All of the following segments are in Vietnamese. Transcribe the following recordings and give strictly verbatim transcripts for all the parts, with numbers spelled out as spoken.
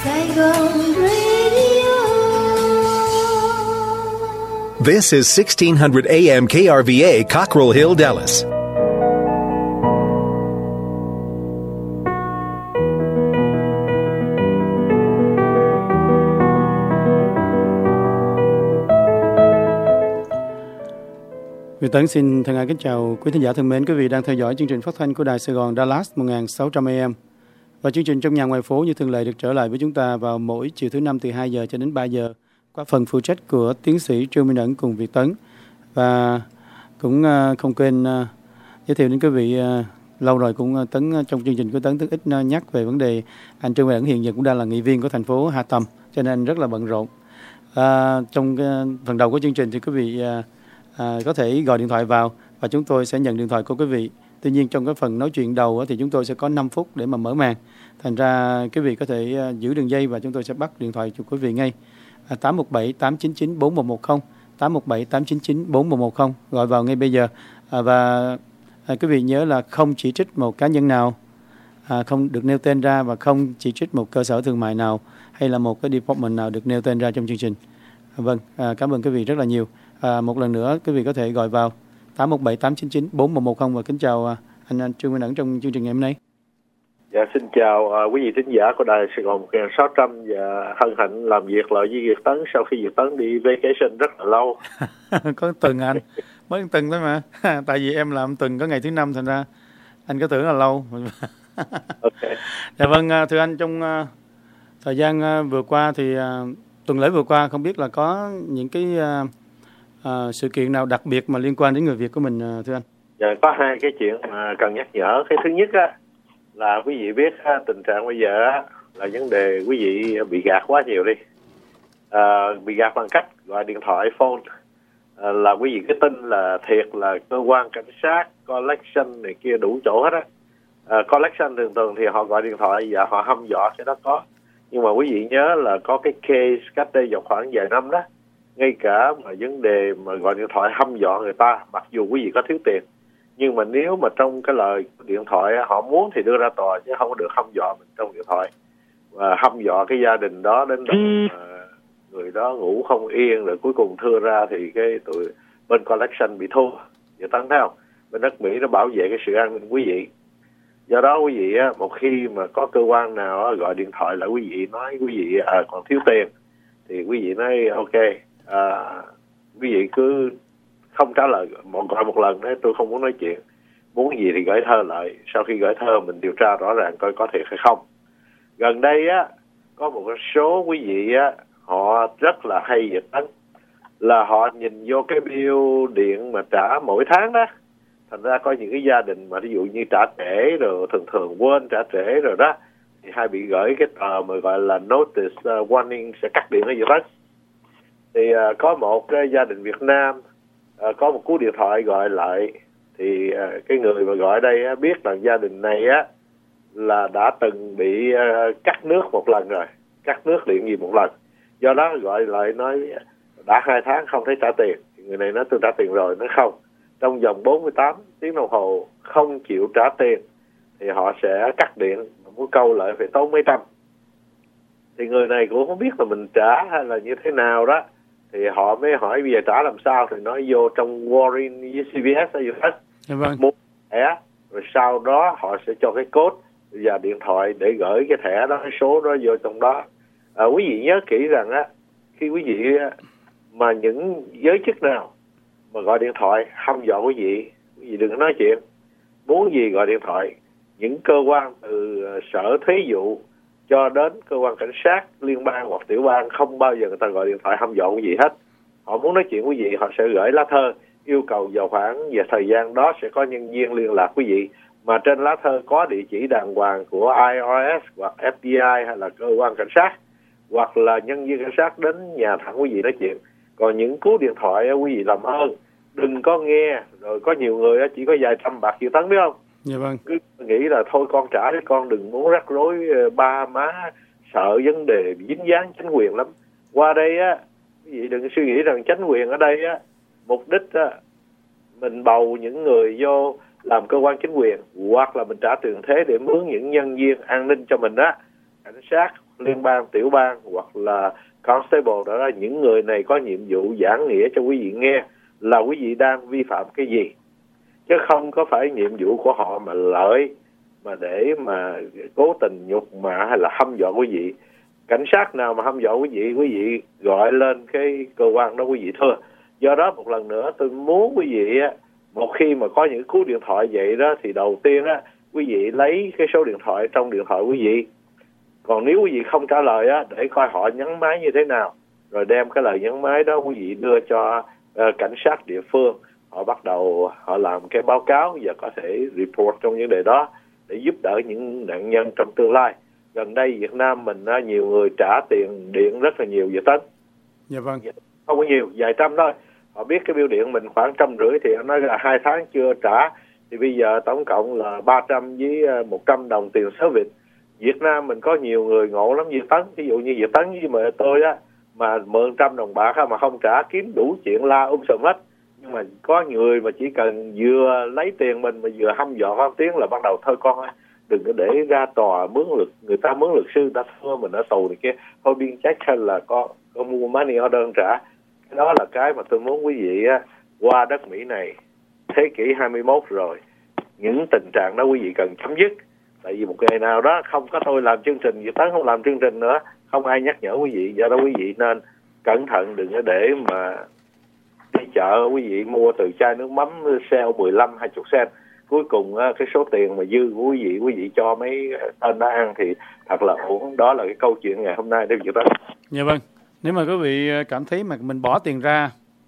Saigon Radio. This is sixteen hundred A M K R V A, Cockrell Hill, Dallas. Việt Tấn xin thân ái kính chào quý thính giả thân mến. Quý vị đang theo dõi chương trình phát thanh của Đài Sài Gòn Dallas một nghìn sáu trăm A M. Và chương trình Trong Nhà Ngoài Phố như thường lệ được trở lại với chúng ta vào mỗi chiều thứ năm từ hai giờ cho đến ba giờ qua phần phụ trách của tiến sĩ Trương Minh Ẩn cùng Việt Tấn. Và cũng không quên giới thiệu đến quý vị, lâu rồi cũng Tấn trong chương trình của Tấn Tấn ít nhắc về vấn đề anh Trương Minh Ẩn hiện giờ cũng đang là nghị viên của thành phố Hà Tầm, cho nên rất là bận rộn. À, trong phần đầu của chương trình thì quý vị À, có thể gọi điện thoại vào và chúng tôi sẽ nhận điện thoại của quý vị. Tuy nhiên trong cái phần nói chuyện đầu thì chúng tôi sẽ có năm phút để mà mở màn. Thành ra quý vị có thể giữ đường dây và chúng tôi sẽ bắt điện thoại của quý vị ngay. à, tám một bảy tám chín chín bốn một một không, tám một bảy tám chín chín bốn một một không, gọi vào ngay bây giờ. à, Và à, quý vị nhớ là không chỉ trích một cá nhân nào, à, không được nêu tên ra, và không chỉ trích một cơ sở thương mại nào hay là một cái department nào được nêu tên ra trong chương trình. à, Vâng, à, cảm ơn quý vị rất là nhiều. À, một lần nữa quý vị có thể gọi vào tám một bảy tám chín chín bốn một một không. Và kính chào à, anh, anh Trương Minh Ẩn trong chương trình ngày hôm nay. Dạ, xin chào uh, quý vị thính giả của Đài Sài Gòn một nghìn sáu trăm và hân hạnh làm việc lại với Việt Tấn sau khi Việt Tấn đi vacation rất là lâu. Có tuần anh, mới tuần thôi mà. Tại vì em làm tuần có ngày thứ năm, thành ra anh có tưởng là lâu. Okay. Dạ vâng, thưa anh, trong uh, thời gian uh, vừa qua thì uh, tuần lễ vừa qua không biết là có những cái uh, À, sự kiện nào đặc biệt mà liên quan đến người Việt của mình thưa anh? Dạ, có hai cái chuyện mà cần nhắc nhở. Cái thứ nhất á, là quý vị biết á, tình trạng bây giờ á, là vấn đề quý vị bị gạt quá nhiều đi. À, bị gạt bằng cách gọi điện thoại phone, à, là quý vị cứ tin là thiệt là cơ quan cảnh sát, collection này kia đủ chỗ hết á. À, collection thường thường thì họ gọi điện thoại và họ hăm dọa cái đó có. Nhưng mà quý vị nhớ là có cái case cách đây vào khoảng vài năm đó, ngay cả mà vấn đề mà gọi điện thoại hăm dọa người ta, mặc dù quý vị có thiếu tiền, nhưng mà nếu mà trong cái lời điện thoại họ muốn thì đưa ra tòa, chứ không có được hăm dọa mình trong điện thoại. Và hăm dọa cái gia đình đó đến độ mà người đó ngủ không yên, rồi cuối cùng thưa ra thì cái tụi bên collection bị thua. Vậy Tấn thấy không? Bên đất Mỹ nó bảo vệ cái sự an ninh quý vị. Do đó quý vị á, một khi mà có cơ quan nào gọi điện thoại lại quý vị nói quý vị à, còn thiếu tiền, thì quý vị nói ok, à, quý vị cứ không trả lời, một gọi một lần đấy, tôi không muốn nói chuyện, muốn gì thì gửi thơ lại, sau khi gửi thơ mình điều tra rõ ràng coi có thiệt hay không. Gần đây á, có một số quý vị á, họ rất là hay Việt Tấn, là họ nhìn vô cái bill điện mà trả mỗi tháng đó, thành ra có những cái gia đình mà ví dụ như trả trễ rồi thường thường quên trả trễ rồi đó, thì hay bị gửi cái tờ mà gọi là notice uh, warning sẽ cắt điện ở Việt Tấn. Thì uh, có một cái gia đình Việt Nam uh, có một cú điện thoại gọi lại, thì uh, cái người mà gọi đây uh, biết là gia đình này á uh, là đã từng bị uh, cắt nước một lần rồi, cắt nước điện gì một lần. Do đó gọi lại nói đã hai tháng không thấy trả tiền. Thì người này nói tôi trả tiền rồi, nói không, trong vòng bốn mươi tám tiếng đồng hồ không chịu trả tiền thì họ sẽ cắt điện, muốn câu lại phải tốn mấy trăm. Thì người này cũng không biết là mình trả hay là như thế nào đó, thì họ mới hỏi bây giờ trả làm sao, thì nói vô trong Warren với xê vê ét hay gì hết, vâng. mua thẻ, rồi sau đó họ sẽ cho cái code và điện thoại để gửi cái thẻ đó, cái số đó vô trong đó. À, quý vị nhớ kỹ rằng á, khi quý vị mà những giới chức nào mà gọi điện thoại hăm dọa quý vị, quý vị đừng có nói chuyện, muốn gì gọi điện thoại. Những cơ quan từ sở thuế vụ cho đến cơ quan cảnh sát liên bang hoặc tiểu bang không bao giờ người ta gọi điện thoại hăm dọa quý vị hết. Họ muốn nói chuyện quý vị, họ sẽ gửi lá thơ yêu cầu vào khoảng về thời gian đó sẽ có nhân viên liên lạc quý vị, mà trên lá thơ có địa chỉ đàng hoàng của i rờ ét hoặc ép bê i hay là cơ quan cảnh sát, hoặc là nhân viên cảnh sát đến nhà thẳng quý vị nói chuyện. Còn những cú điện thoại quý vị làm ơn đừng có nghe, rồi có nhiều người chỉ có vài trăm bạc Việt Tấn biết không? Dạ vâng. Cứ nghĩ là thôi con trả đấy, con đừng muốn rắc rối ba má, sợ vấn đề dính dáng chính quyền lắm. Qua đây á, quý vị đừng suy nghĩ rằng chính quyền ở đây á, mục đích á, mình bầu những người vô làm cơ quan chính quyền, hoặc là mình trả tiền thuế để mướn những nhân viên an ninh cho mình á, cảnh sát liên bang, tiểu bang hoặc là constable, đó là những người này có nhiệm vụ giảng nghĩa cho quý vị nghe là quý vị đang vi phạm cái gì, chứ không có phải nhiệm vụ của họ mà lợi mà để mà cố tình nhục mạ hay là hăm dọa quý vị. Cảnh sát nào mà hăm dọa quý vị, quý vị gọi lên cái cơ quan đó quý vị thưa. Do đó một lần nữa tôi muốn quý vị á, một khi mà có những cú điện thoại vậy đó thì đầu tiên á, quý vị lấy cái số điện thoại trong điện thoại quý vị. Còn nếu quý vị không trả lời á, để coi họ nhắn máy như thế nào, rồi đem cái lời nhắn máy đó quý vị đưa cho uh, cảnh sát địa phương. Họ bắt đầu họ làm cái báo cáo và có thể report trong vấn đề đó để giúp đỡ những nạn nhân trong tương lai. Gần đây Việt Nam mình uh, nhiều người trả tiền điện rất là nhiều vậy Tấn. Dạ vâng. Không có nhiều, vài trăm thôi. Họ biết cái bill điện mình khoảng trăm rưỡi thì họ nói là hai tháng chưa trả. Thì bây giờ tổng cộng là ba trăm với một trăm đồng tiền service. Việt Nam mình có nhiều người ngộ lắm Việt Tấn. Ví dụ như Việt Tấn với mẹ tôi á, mà mượn trăm đồng bạc mà không trả kiếm đủ chuyện la um sùm hết. Nhưng mà có người mà chỉ cần vừa lấy tiền mình mà vừa hăm dọa con tiếng là bắt đầu thôi con ơi, đừng có để ra tòa mướn luật, người ta mướn luật sư, người ta thưa mình ở tù này kia, thôi biên trách hay là có, có mua money order trả. Cái đó là cái mà tôi muốn quý vị á, qua đất Mỹ này thế kỷ hai mươi mốt rồi, những tình trạng đó quý vị cần chấm dứt. Tại vì một ngày nào đó không có tôi làm chương trình, Việt Tấn không làm chương trình nữa, không ai nhắc nhở quý vị. Do đó quý vị nên cẩn thận, đừng có để mà đi chợ quý vị mua từ chai nước mắm sale mười lăm hai mươi cent, cuối cùng cái số tiền mà dư của quý vị quý vị cho mấy tên đó ăn thì thật là uổng. Đó là cái câu chuyện ngày hôm nay để Việt Tấn. Dạ vâng. Nếu mà quý vị cảm thấy mà mình bỏ tiền ra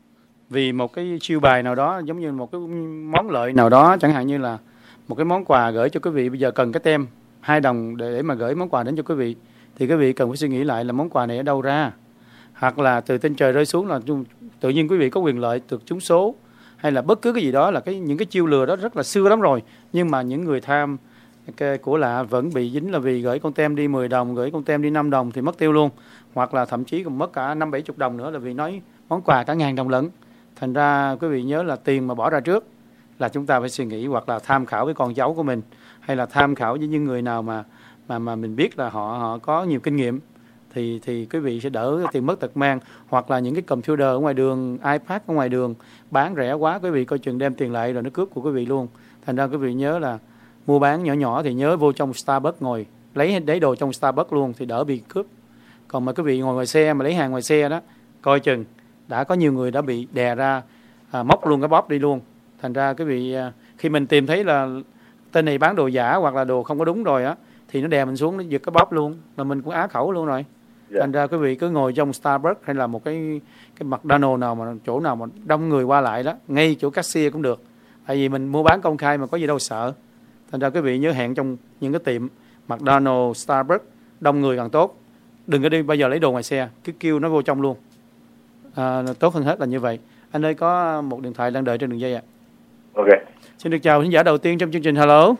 vì một cái chiêu bài nào đó, giống như một cái món lợi nào đó, chẳng hạn như là một cái món quà gửi cho quý vị, bây giờ cần cái tem hai đồng để mà gửi món quà đến cho quý vị, thì quý vị cần phải suy nghĩ lại là món quà này ở đâu ra, hoặc là từ trên trời rơi xuống là tự nhiên quý vị có quyền lợi được trúng số, hay là bất cứ cái gì đó, là cái những cái chiêu lừa đó rất là xưa lắm rồi, nhưng mà những người tham cái của lạ vẫn bị dính, là vì gửi con tem đi mười đồng, gửi con tem đi năm đồng thì mất tiêu luôn, hoặc là thậm chí còn mất cả năm bảy chục đồng nữa, là vì nói món quà cả ngàn đồng lận. Thành ra quý vị nhớ là tiền mà bỏ ra trước là chúng ta phải suy nghĩ, hoặc là tham khảo với con cháu của mình, hay là tham khảo với những người nào mà mà mà mình biết là họ họ có nhiều kinh nghiệm, thì thì quý vị sẽ đỡ tiền mất tật mang. Hoặc là những cái computer ở ngoài đường, iPad ở ngoài đường bán rẻ quá, quý vị coi chừng đem tiền lại rồi nó cướp của quý vị luôn. Thành ra quý vị nhớ là mua bán nhỏ nhỏ thì nhớ vô trong Starbucks ngồi lấy lấy đồ trong Starbucks luôn thì đỡ bị cướp. Còn mà quý vị ngồi ngoài xe mà lấy hàng ngoài xe đó, coi chừng đã có nhiều người đã bị đè ra à, móc luôn cái bóp đi luôn. Thành ra quý vị à, khi mình tìm thấy là tên này bán đồ giả hoặc là đồ không có đúng rồi á, thì nó đè mình xuống, nó giật cái bóp luôn, là mình cũng á khẩu luôn rồi. Yeah. Thành ra quý vị cứ ngồi trong Starbucks hay là một cái cái McDonald's nào mà chỗ nào mà đông người qua lại đó, ngay chỗ cashier cũng được. Tại vì mình mua bán công khai mà có gì đâu sợ. Thành ra quý vị nhớ hẹn trong những cái tiệm McDonald's, Starbucks đông người càng tốt. Đừng có đi bây giờ lấy đồ ngoài xe, cứ kêu nó vô trong luôn. À, tốt hơn hết là như vậy. Anh ơi, có một điện thoại đang đợi trên đường dây ạ. À. Ok. Xin được chào khán giả đầu tiên trong chương trình. Hello.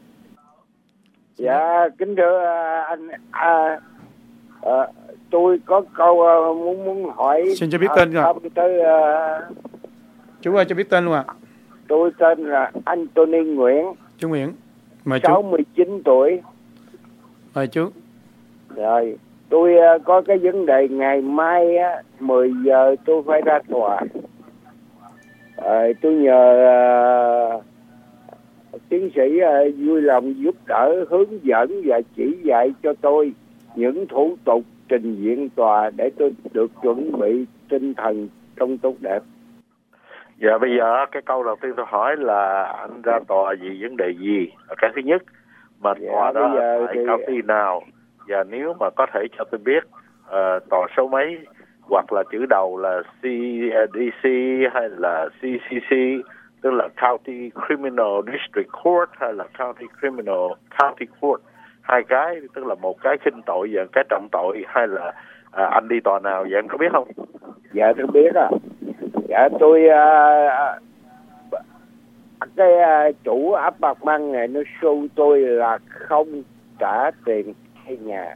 Dạ, kính thưa anh, à, à, tôi có câu muốn muốn hỏi. Xin cho biết tên rồi. Tới, à, chú ơi, cho biết tên luôn ạ. À. Tôi tên là Anthony Nguyễn. Chú Nguyễn. Mời chú. sáu mươi chín tuổi. Mời chú. Rồi, tôi uh, có cái vấn đề ngày mai á, mười giờ tôi phải ra tòa. À, tôi nhờ uh, tiến sĩ uh, vui lòng giúp đỡ, hướng dẫn và chỉ dạy cho tôi những thủ tục trình diện tòa để tôi được chuẩn bị tinh thần trong tốt đẹp. Dạ, bây giờ cái câu đầu tiên tôi hỏi là anh ra tòa vì vấn đề gì là cái thứ nhất, mà dạ, tòa đó tại thì... cao ty nào, và nếu mà có thể cho tôi biết uh, tòa số mấy, hoặc là chữ đầu là xê đê xê hay là xê xê xê, tức là County Criminal District Court hay là County Criminal County Court, hai cái, tức là một cái khinh tội và cái trọng tội, hay là uh, anh đi tòa nào vậy, anh có biết không? Dạ tôi biết à. Dạ tôi uh, cái uh, chủ áp bạc măng này nó show tôi là không trả tiền thuê nhà.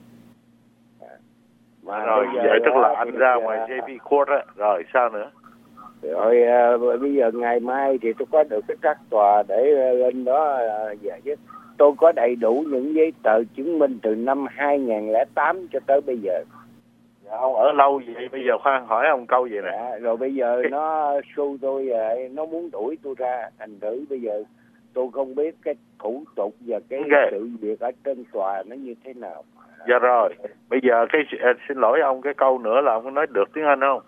Mà rồi vậy tức là anh ra ngoài giê pê Court á, rồi sao nữa? Rồi uh, bây giờ ngày mai thì tôi có được cái trắc tòa để uh, lên đó uh, giải chứ. tôi có đầy đủ những giấy tờ chứng minh từ năm hai nghìn không trăm lẻ tám cho tới bây giờ. Dạ, ông ở lâu vậy, bây giờ khoan hỏi ông câu vậy nè. Dạ, rồi bây giờ cái... nó xu tôi, nó muốn đuổi tôi ra, thành thử bây giờ tôi không biết cái thủ tục và cái okay. sự việc ở trên tòa nó như thế nào. Dạ rồi, bây giờ cái xin lỗi ông, cái câu nữa là ông có nói được tiếng Anh không?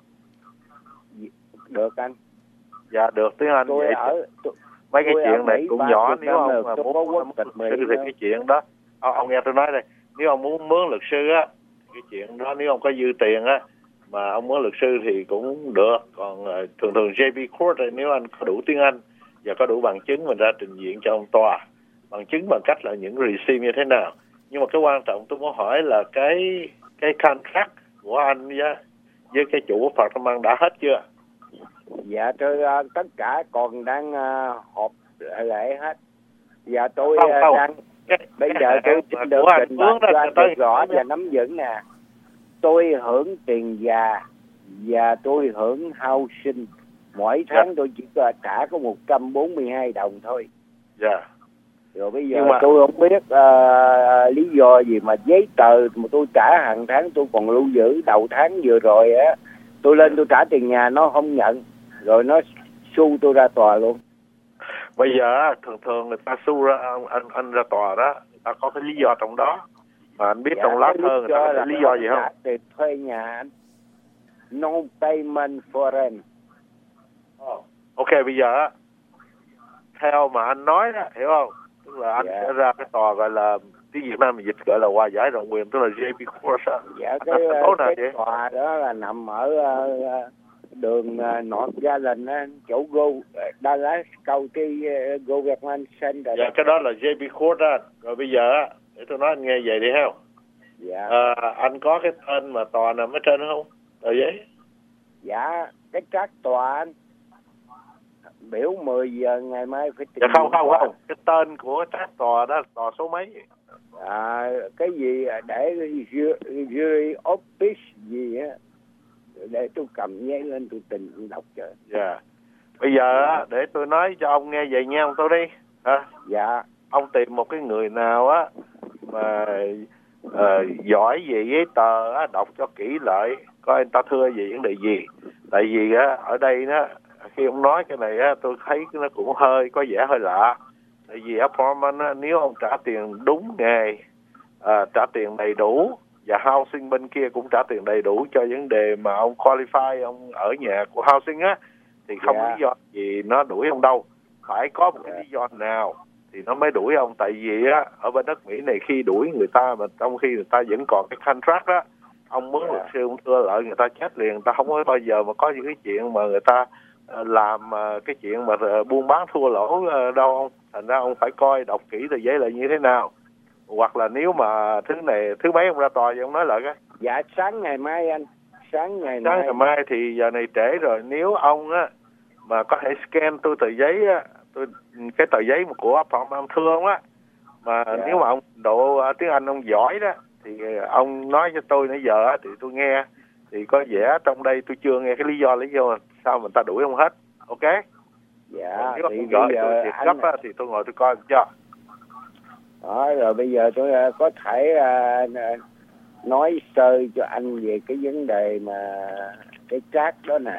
Được anh. Dạ được tiếng Anh. Tôi vậy ở tôi, mấy cái chuyện này cũng nhỏ, nếu ông mà muốn luật sư thì cái chuyện đó ông, ông nghe tôi nói đây, nếu ông muốn mướn luật sư á, cái chuyện đó nếu ông có dư tiền á mà ông mướn luật sư thì cũng được. Còn uh, thường thường J P Court này, nếu anh có đủ tiếng Anh và có đủ bằng chứng mình ra trình diện cho ông tòa, bằng chứng bằng cách là những receipt như thế nào. Nhưng mà cái quan trọng tôi muốn hỏi là cái cái contract của anh với, với cái chủ apartment đã hết chưa? Dạ tôi uh, tất cả còn đang uh, họp lại hết. Dạ tôi không, không. Uh, đang cái, bây cái giờ tôi xin được trình bày cho anh được rõ và nắm vững nè. Tôi hưởng tiền già và tôi hưởng housing. Mỗi tháng yeah. tôi chỉ có trả có một trăm bốn mươi hai đồng thôi. Dạ. Yeah. Rồi bây giờ mà... tôi không biết uh, lý do gì mà giấy tờ mà tôi trả hàng tháng tôi còn lưu giữ. Đầu tháng vừa rồi á, tôi lên tôi trả tiền nhà nó không nhận, rồi nó su tôi ra tòa luôn. Bây giờ thường thường người ta su ra anh anh ra tòa đó, người ta có cái lý do trong đó. Mà anh biết dạ, trong lá thơ người ta có cái lý do gì không? Tiền thuê nhà anh. No payment for rent. Oh. Ok, bây giờ theo mà anh nói đó, hiểu không? Tức là anh dạ. sẽ ra cái tòa gọi là tiếng Việt Nam mình dịch gọi là hòa giải rộng quyền, tức là J P Court. Dạ cái, cái, cái tòa đó là nằm ở uh, đường uh, North Garden á, chỗ Go Dallas County uh, Government Center. Dạ cái đó là J P Court đó. Rồi bây giờ để tôi nói anh nghe vậy đi không? Dạ. À, anh có cái tên mà tòa nằm ở trên không? Tờ giấy? Dạ cái trác tòa anh. Biểu mười giờ ngày mai phải tìm. Dạ không không không, cái tên của trác tòa đó, tòa số mấy? À, cái gì để jury office gì á, để tôi cầm giấy lên tôi tìm tôi đọc cho. Dạ. Bây giờ á, để tôi nói cho ông nghe vậy nha ông tôi đi. Hả? Dạ. Ông tìm một cái người nào á mà uh, giỏi về giấy tờ á, đọc cho kỹ lại coi anh ta thưa về vấn đề gì. Tại vì á ở đây đó, khi ông nói cái này á, tôi thấy nó cũng hơi có vẻ hơi lạ. Tại vì apartment á, nếu ông trả tiền đúng nghề, à, trả tiền đầy đủ, và housing bên kia cũng trả tiền đầy đủ cho vấn đề mà ông qualify, ông ở nhà của housing á, thì không yeah. lý do gì nó đuổi ông đâu. Phải có một cái lý do nào thì nó mới đuổi ông. Tại vì á, ở bên đất Mỹ này khi đuổi người ta mà trong khi người ta vẫn còn cái contract đó, ông muốn luật sư ông thưa lợi người ta chết liền. Người ta không có bao giờ mà có những cái chuyện mà người ta làm cái chuyện mà buôn bán thua lỗ đâu ông. Thành ra ông phải coi đọc kỹ tờ giấy là như thế nào. Hoặc là nếu mà thứ này thứ mấy ông ra tòa thì ông nói lại cái. Dạ sáng ngày mai anh. Sáng ngày sáng mai. ngày mai thì giờ này trễ rồi. Nếu ông á mà có thể scan tôi tờ giấy á, tôi cái tờ giấy của phòng ông thương á, mà dạ. nếu mà ông độ tiếng Anh ông giỏi đó thì ông nói cho tôi nãy giờ á thì tôi nghe thì có vẻ trong đây tôi chưa nghe cái lý do lý do sao mình ta đuổi ông hết. Ok. Dạ. Nếu thì gọi tôi thiệt gấp á thì tôi ngồi tôi coi cho. Đó, rồi bây giờ tôi uh, có thể uh, nói sơ cho anh về cái vấn đề mà cái trác đó nè.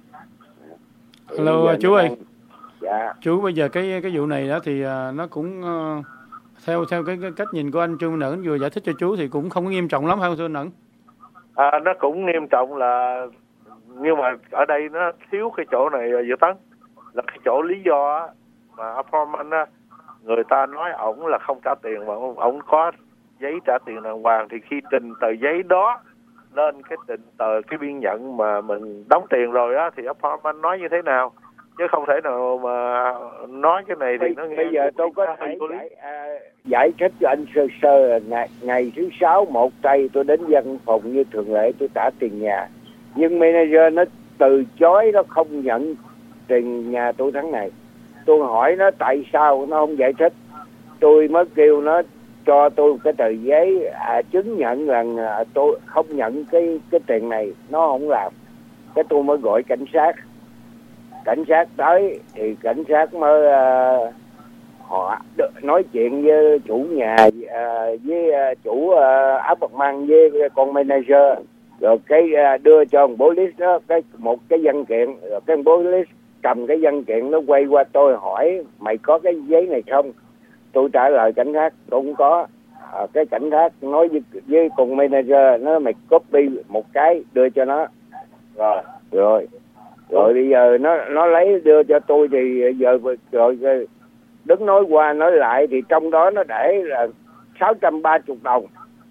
Hello chú ơi. Đang... Dạ. Chú bây giờ cái cái vụ này đó thì uh, nó cũng uh, theo theo cái, cái cách nhìn của anh Trương Nẫn vừa giải thích cho chú thì cũng không có nghiêm trọng lắm hay không thưa Nẫn? À, nó cũng nghiêm trọng là nhưng mà ở đây nó thiếu cái chỗ này Dự Tấn, là cái chỗ lý do mà apartment á, người ta nói ổng là không trả tiền mà ổng có giấy trả tiền đàng hoàng, thì khi trình tờ giấy đó lên cái trình tờ cái biên nhận mà mình đóng tiền rồi á thì apartment nói như thế nào, chứ không thể nào mà nói cái này thì bây, nó nghe. Bây giờ tôi có thể giải, à, giải thích cho anh sơ sơ. Ngày, ngày thứ sáu một tây tôi đến văn phòng như thường lệ tôi trả tiền nhà, nhưng manager nó từ chối, nó không nhận tiền nhà tôi tháng này. Tôi hỏi nó tại sao, nó không giải thích. Tôi mới kêu nó cho tôi cái tờ giấy à, chứng nhận rằng à, tôi không nhận cái cái tiền này, nó không làm. Cái tôi mới gọi cảnh sát. Cảnh sát tới thì cảnh sát mới uh, họ nói chuyện với chủ nhà, với chủ áo bạc măng, với con manager, rồi cái đưa cho một police đó cái một cái văn kiện, rồi cái police cầm cái văn kiện nó quay qua tôi hỏi mày có cái giấy này không? Tôi trả lời cảnh sát tôi không có. À, cái cảnh sát nói với, với con manager nó mày copy một cái đưa cho nó. Rồi rồi rồi bây giờ nó nó lấy đưa cho tôi thì giờ rồi, rồi đứng nói qua nói lại thì trong đó nó để là sáu trăm ba mươi đồng.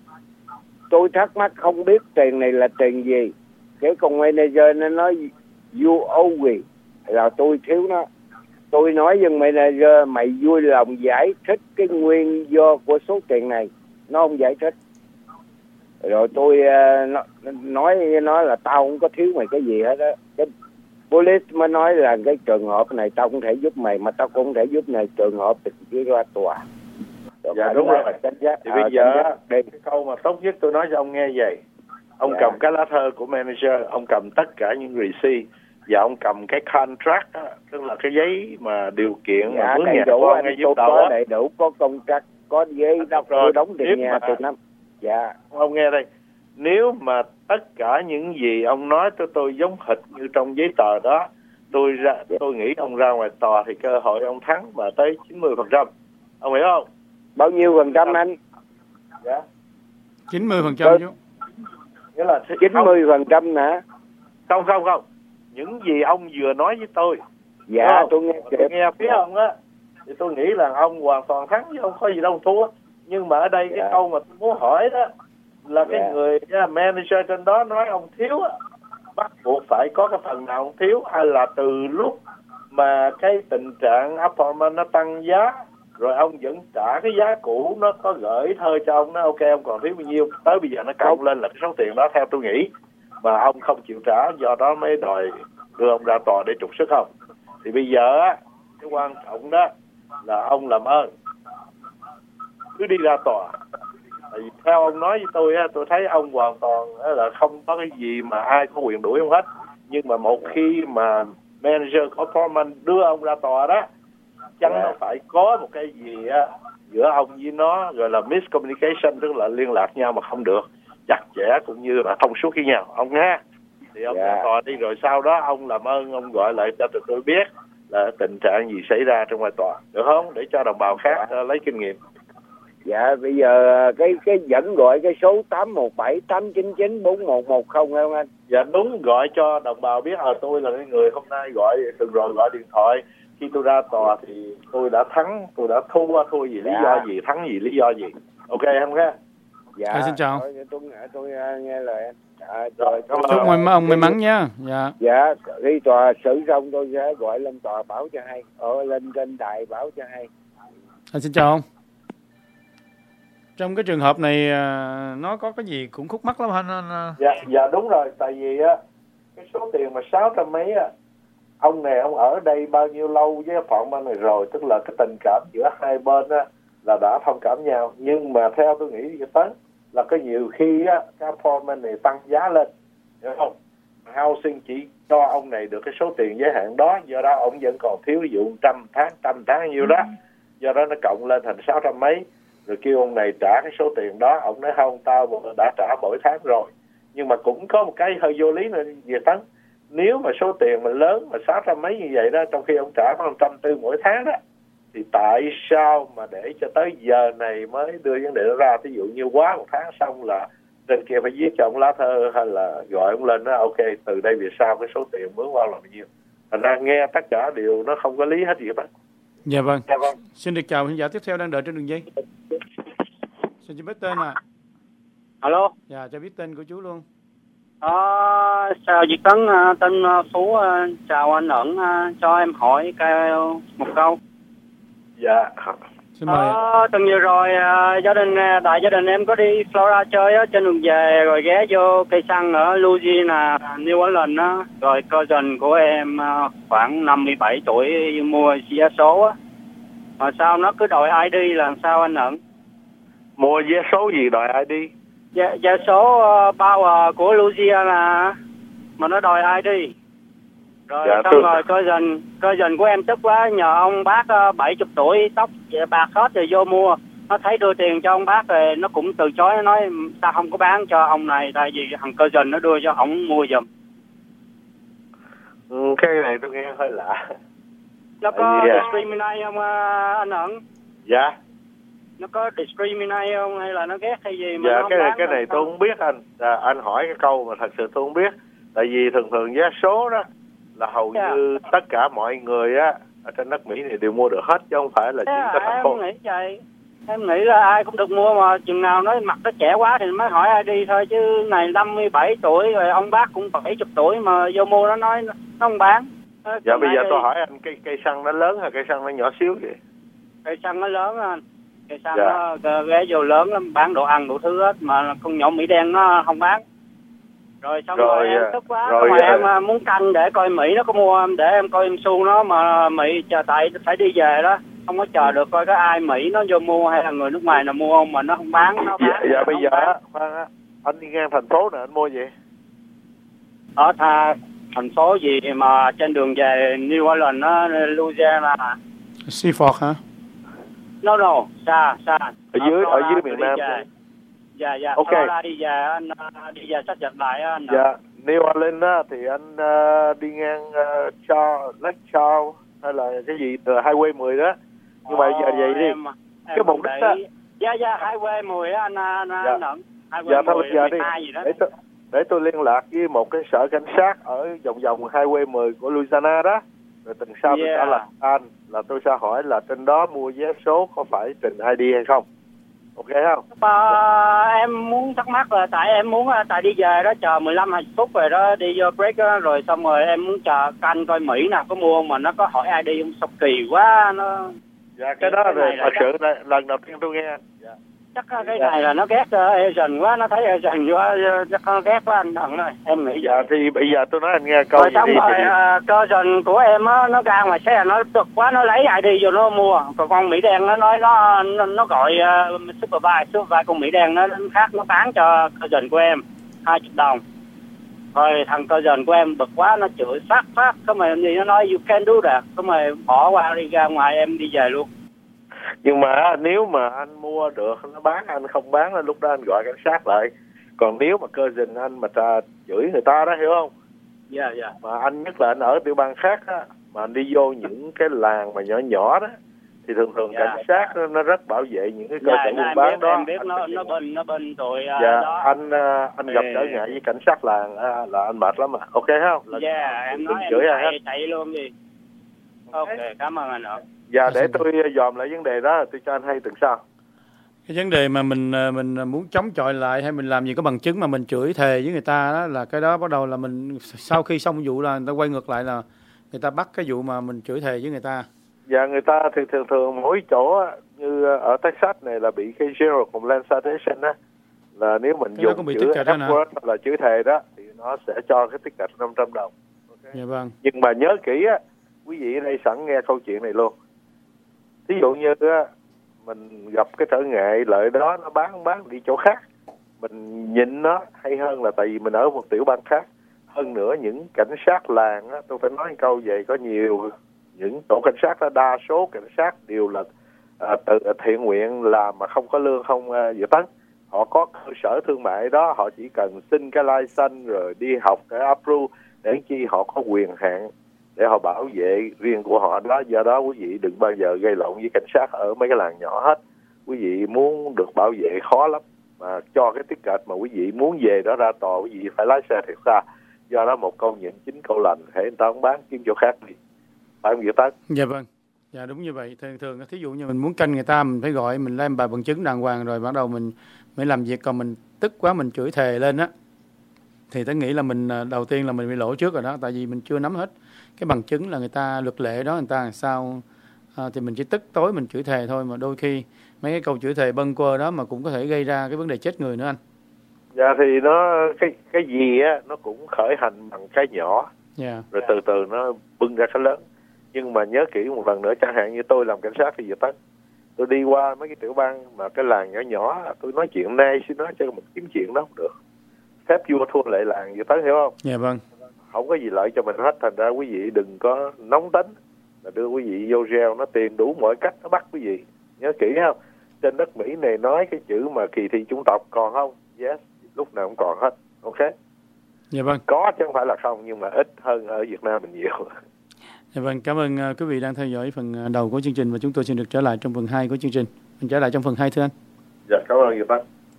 Tôi thắc mắc không biết tiền này là tiền gì. Cái con manager nó nói you owe me, là tôi thiếu nó. Tôi nói với manager mày vui lòng giải thích cái nguyên do của số tiền này. Nó không giải thích. Rồi tôi uh, nó, nói với nó là tao không có thiếu mày cái gì hết á. Cái police mới nói là cái trường hợp này tao không thể giúp mày, mà tao cũng không thể giúp này trường hợp thì chỉ ra tòa. Rồi dạ đúng rồi. Giác, thì bây giờ cái câu mà tốt nhất tôi nói cho ông nghe vậy. Ông dạ. cầm cái lá thơ của manager, ông cầm tất cả những receipt và ông cầm cái contract đó, tức là cái giấy mà điều kiện dạ, mà đầy nhà đủ con anh, ngay tôi giúp đầu có á. đầy đủ, có contract, có giấy đóng tôi đóng tiền nhà từ năm. Dạ. Ông nghe đây, nếu mà tất cả những gì ông nói cho tôi giống hệt như trong giấy tờ đó, tôi ra dạ. tôi nghĩ ông ra ngoài tòa thì cơ hội ông thắng mà tới chín mươi phần trăm. Ông hiểu không? Bao nhiêu phần trăm anh? Dạ. chín mươi phần trăm chứ. Nghĩa là chín mươi phần trăm hả? Không không không. Những gì ông vừa nói với tôi. Dạ tôi nghe tôi nghe phía ông á thì tôi nghĩ là ông hoàn toàn thắng chứ không có gì đâu thua. Nhưng mà ở đây dạ. cái câu mà tôi muốn hỏi đó là cái dạ. người yeah, manager trên đó nói ông thiếu á, bắt buộc phải có cái phần nào ông thiếu, hay là từ lúc mà cái tình trạng apartment nó tăng giá rồi ông vẫn trả cái giá cũ, nó có gửi thơ cho ông, nó ok ông còn thiếu bao nhiêu, tới bây giờ nó cộng lên là cái số tiền đó theo tôi nghĩ mà ông không chịu trả, do đó mới đòi đưa ông ra tòa để trục xuất không. Thì bây giờ á, cái quan trọng đó là ông làm ơn cứ đi ra tòa. Tại vì theo ông nói với tôi á, tôi thấy ông hoàn toàn là không có cái gì mà ai có quyền đuổi ông hết. Nhưng mà một khi mà manager của Foreman đưa ông ra tòa đó, chắc là phải có một cái gì á giữa ông với nó gọi là miscommunication, tức là liên lạc nhau mà không được chặt chẽ cũng như là thông suốt với nhau ông ha. Thì ông yeah. ra tòa đi, rồi sau đó ông làm ơn ông gọi lại cho tụi tôi biết là tình trạng gì xảy ra trong ngoài tòa, được không, để cho đồng bào khác yeah. uh, lấy kinh nghiệm. Dạ bây giờ cái cái dẫn gọi cái số tám một bảy tám chín chín bốn một một không không anh? Dạ đúng, gọi cho đồng bào biết à, tôi là cái người hôm nay gọi từng rồi gọi điện thoại. Khi tôi ra tòa thì tôi đã thắng, tôi đã thua, thua gì, lý dạ. do gì, thắng gì, lý do gì. Ok không ha? Dạ. À, xin chào. Tôi, tôi, tôi uh, nghe lời anh. À, rồi, tôi, chúc mừng ông may mắn nha. Dạ. Dạ, đi tòa xử xong tôi sẽ gọi lên tòa báo cho hay, ở lên trên đài báo cho hay. À, xin chào ông. Trong cái trường hợp này nó có cái gì cũng khúc mắc lắm anh? anh... Dạ, dạ đúng rồi, tại vì á cái số tiền mà sáu trăm mấy á, ông này ông ở đây bao nhiêu lâu với phận ban này rồi, tức là cái tình cảm giữa hai bên á là đã thông cảm nhau. Nhưng mà theo tôi nghĩ cái tấn là có nhiều khi á cái apartment này tăng giá lên, hiểu không? Housing chỉ cho ông này được cái số tiền giới hạn đó, do đó ông vẫn còn thiếu, ví dụ trăm tháng, trăm tháng nhiêu đó, do đó nó cộng lên thành sáu trăm mấy. Rồi kêu ông này trả cái số tiền đó, ông nói không, tao đã trả mỗi tháng rồi. Nhưng mà cũng có một cái hơi vô lý nữa về Tấn, nếu mà số tiền mà lớn mà sáu trăm mấy như vậy đó, trong khi ông trả có một trăm tư mỗi tháng đó, thì tại sao mà để cho tới giờ này mới đưa vấn đề đó ra? Ví dụ như quá một tháng xong là trên kia phải viết cho ông lá thơ hay là gọi ông lên đó, ok từ đây về sau cái số tiền mướn bao là bao nhiêu. Thành ra nghe tất cả đều nó không có lý hết gì hết. Dạ vâng. Dạ vâng. Xin được chào khán giả tiếp theo đang đợi trên đường dây. Xin cho biết tên ạ. À. Alo. Dạ, cho biết tên của chú luôn. À, chào Việt Tấn, tên Phú, chào anh Ẩn, cho em hỏi một câu. Dạ. Xin mời. À, tuần vừa rồi gia đình đại gia đình em có đi Florida chơi á, trên đường về rồi ghé vô cây xăng ở Louisiana, New Orleans á, rồi cousin của em khoảng năm mươi bảy tuổi mua vé số á. Mà sao nó cứ đòi i đê là sao anh Ẩn? Mua vé số gì đòi i đê? Vé, vé số uh, bao uh, của Louisiana mà nó đòi i đê. Rồi Dạ, xong tôi- rồi cơ dần cơ dần của em tức quá, nhờ ông bác uh, bảy mươi tuổi tóc bạc hết rồi vô mua. Nó thấy đưa tiền cho ông bác rồi nó cũng từ chối, nó nói ta không có bán cho ông này, tại vì thằng cơ dần nó đưa cho ổng mua giùm. Ừ, cái này tôi nghe hơi lạ. Nó Tại có vì, à, discriminate không uh, anh Ẩn? Dạ. Nó có discriminate không hay là nó ghét hay gì mà Dạ, nó không cái này bán cái rồi này sao? tôi không biết anh. À, anh hỏi cái câu mà thật sự tôi không biết. Tại vì thường thường giá số đó là hầu Dạ. như tất cả mọi người á ở trên đất Mỹ này đều mua được hết, chứ không phải là chỉ Thế có à, thành phố. em nghĩ vậy. Em nghĩ là ai cũng được mua, mà chừng nào nói mặt nó trẻ quá thì mới hỏi ai đi thôi, chứ này năm mươi bảy tuổi rồi ông bác cũng bảy mươi tuổi mà vô mua nó nói nó không bán. Nó Dạ, còn bây ai giờ đi. tôi hỏi anh, cây cây xăng nó lớn hay cây xăng nó nhỏ xíu vậy? Cây xăng nó lớn anh. Cây xăng Dạ. nó ghé vô lớn lắm, bán đồ ăn đủ thứ hết, mà con nhỏ Mỹ đen nó không bán. Rồi xong rồi, Rồi, em à, tức quá, rồi, mà à, em à, muốn canh để coi Mỹ nó có mua không, để em coi em xu nó, mà Mỹ chờ tại phải đi về đó, không có chờ được coi có ai Mỹ nó vô mua hay là người nước ngoài nào mua không, mà nó không bán, nó bán. Dạ, dạ nó bây không giờ bán. á, khoan á, anh đi ngang thành phố nè, anh mua gì? Ở tha thành phố gì mà trên đường về New Orleans nó Louisiana. Seaford hả? No no, xa xa. Ở dưới- ở Florida dưới tôi miền đi Nam về. thôi. Dạ dạ, Ok. Florida đi về anh, à, đi về sách giật lại anh. Dạ, New Orleans á thì anh ờ, đi ngang uh, Charles, Lake Charles hay là cái gì từ Highway mười đó. Nhưng mà giờ vậy đi. Em, em Cái mục đích để- á. Dạ dạ, Highway mười á anh, anh, anh Dạ. Nận. Highway Dạ thôi mười, bây giờ đi. mười hai gì đó. Để tôi, để tôi liên lạc với một cái sở cảnh sát ở vòng vòng Highway mười của Louisiana đó. Rồi tuần sau tôi Yeah. sẽ là anh là tôi sẽ hỏi là trên đó mua vé số có phải trình i đê hay không. Ok không? Mà em muốn thắc mắc là tại em muốn tại đi về đó chờ mười lăm hai mươi phút rồi đó, đi vô break đó, rồi xong rồi em muốn chờ canh coi Mỹ nào có mua không, mà nó có hỏi i đê không, sao kỳ quá. Nó Dạ cái đó Cái rồi này là thật chắc- sự là lần đầu tiên tôi nghe. Dạ. chắc cái này là nó ghét uh, Asian quá, nó thấy Asian quá, chắc nó ghét quá anh Nận ơi, em nghĩ Dạ vậy. thì bây giờ tôi nói anh nghe câu Rồi gì xong đi rồi thì uh, cơ dần của em á, nó ra ngoài xe nó cực quá, nó lấy i đê vô nó mua, còn con Mỹ đen nó nói nó nó, nó gọi uh, supervise supervise con Mỹ đen nó khác, nó bán cho cơ dần của em hai mươi đồng. Rồi thằng cơ dần của em bực quá, nó chửi phát phát, có mà gì nó nói you can do that, có mà bỏ qua đi ra ngoài em đi về luôn. nhưng mà nếu mà anh mua được nó bán, anh không bán lúc đó anh gọi cảnh sát lại. Còn nếu mà cơ dình anh mà ta chửi người ta đó, hiểu không? Dạ dạ. Mà anh nhất là anh ở tiểu bang khác á, mà anh đi vô những cái làng mà nhỏ nhỏ đó thì thường thường Dạ. cảnh sát nó, nó rất bảo vệ những cái cơ Dạ, sở dạ, buôn em bán biết, đó. em biết Anh nó phải nó chịu. bên nó bên rồi uh, Dạ, đó. anh à, anh gặp Thì- trở ngại với cảnh sát làng à, là anh mệt lắm mà. Ok không? Là Dạ, em nói em chửi ai hết. chạy, chạy luôn đi. Ok, cảm ơn anh ạ. Dạ, để tôi dòm lại vấn đề đó, tôi cho anh hay tuần sau. Cái vấn đề mà mình ờ, mình muốn chống chọi lại hay mình làm gì có bằng chứng mà mình chửi thề với người ta đó, là cái đó bắt đầu là mình sau khi xong vụ là người ta quay ngược lại là người ta bắt cái vụ mà mình chửi thề với người ta. Dạ, người ta thì thường thường mỗi chỗ á, như ở Texas này là bị cái General Complaint Citation á, là nếu mình Cái đó dùng cũng bị chữ ticket đó nè. F-word hoặc là chữ thề đó thì nó sẽ cho cái ticket năm trăm đồng. Dạ vâng. Nhưng mà nhớ kỹ á, quý vị ở đây sẵn nghe câu chuyện này luôn. Thí dụ như á, mình gặp cái trở ngại lợi đó, nó bán bán đi chỗ khác, mình nhịn nó hay hơn là tại vì mình ở một tiểu bang khác. Hơn nữa những cảnh sát làng á, tôi phải nói một câu vậy, có nhiều những tổ cảnh sát đó, đa số cảnh sát đều là à, tự thiện nguyện làm mà không có lương, không à, dự tấn. Họ có cơ sở thương mại đó, họ chỉ cần xin cái license rồi đi học cái approve để chi họ có quyền hạn để họ bảo vệ riêng của họ đó. Do đó quý vị đừng bao giờ gây lộn với cảnh sát ở mấy cái làng nhỏ hết. Quý vị muốn được bảo vệ khó lắm, mà cho cái ticket mà quý vị muốn về đó ra tòa, quý vị phải lái xe thiệt xa. Do đó một câu nhịn chín câu lành, hễ người ta không bán kiếm chỗ khác đi, phải không Dự Tấn? Dạ vâng. Dạ đúng như vậy. Thường thường thí dụ như mình muốn canh người ta mình phải gọi, mình làm bài bằng chứng đàng hoàng rồi bắt đầu mình mới làm việc. Còn mình tức quá mình chửi thề lên á thì tôi nghĩ là mình đầu tiên là mình bị lỗ trước rồi đó, tại vì mình chưa nắm hết cái bằng chứng là người ta luật lệ đó người ta làm sao. À, thì mình chỉ tức tối mình chửi thề thôi, mà đôi khi mấy cái câu chửi thề bâng quơ đó mà cũng có thể gây ra cái vấn đề chết người nữa anh. Dạ thì nó cái cái gì á nó cũng khởi hành bằng cái nhỏ, Dạ. rồi từ từ nó bưng ra cái lớn. Nhưng mà nhớ kỹ một lần nữa, chẳng hạn như tôi làm cảnh sát thì Dự Tấn, tôi đi qua mấy cái tiểu bang mà cái làng nhỏ nhỏ, tôi nói chuyện nay xin nói cho mình kiếm chuyện đó không được. Phép vua thua lệ làng, Dự Tấn hiểu không? Dạ vâng. không có gì lợi cho mình hết. Thành ra quý vị đừng có nóng tính là đưa quý vị vô jail, nó tìm đủ mọi cách nó bắt quý vị. Nhớ kỹ không? Trên đất Mỹ này nói cái chữ mà kỳ thị chủng tộc còn không? Yes, lúc nào cũng còn hết. Ok. Dạ vâng. Có chứ không phải là không, nhưng mà ít hơn ở Việt Nam mình nhiều. Dạ vâng, cảm ơn uh, quý vị đang theo dõi phần đầu của chương trình, và chúng tôi xin được trở lại trong phần hai của chương trình. Mình trở lại trong phần hai thưa anh. Dạ, cảm ơn Việt Anh.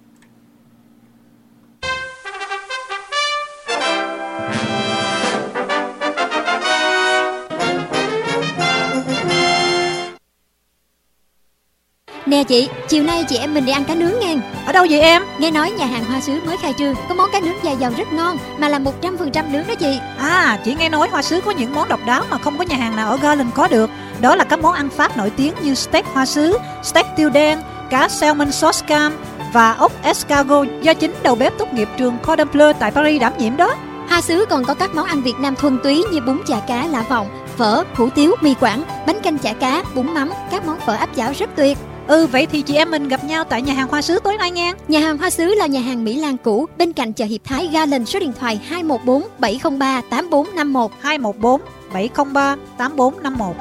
Nè chị, chiều nay chị em mình đi ăn cá nướng nghe. Ở đâu vậy em? Nghe nói nhà hàng Hoa Sứ mới khai trương, có món cá nướng dài dòng rất ngon, mà là một trăm phần trăm nướng đó chị. À, chị nghe nói Hoa Sứ có những món độc đáo mà không có nhà hàng nào ở Garland có được. Đó là các món ăn Pháp nổi tiếng như steak Hoa Sứ, steak tiêu đen, cá salmon sauce cam và ốc escargot do chính đầu bếp tốt nghiệp trường Cordon Bleu tại Paris đảm nhiệm đó. Hoa Sứ còn có các món ăn Việt Nam thuần túy như bún chả cá lạ vọng, phở, hủ tiếu, mì Quảng, bánh canh chả cá, bún mắm, các món phở áp chảo rất tuyệt. Ừ, vậy thì chị em mình gặp nhau tại nhà hàng Hoa Sứ tối nay nghe. Nhà hàng Hoa Sứ là nhà hàng Mỹ Lan cũ bên cạnh chợ Hiệp Thái Garland. Số điện thoại hai một bốn bảy không ba tám bốn năm một hai một bốn bảy không ba tám bốn năm một.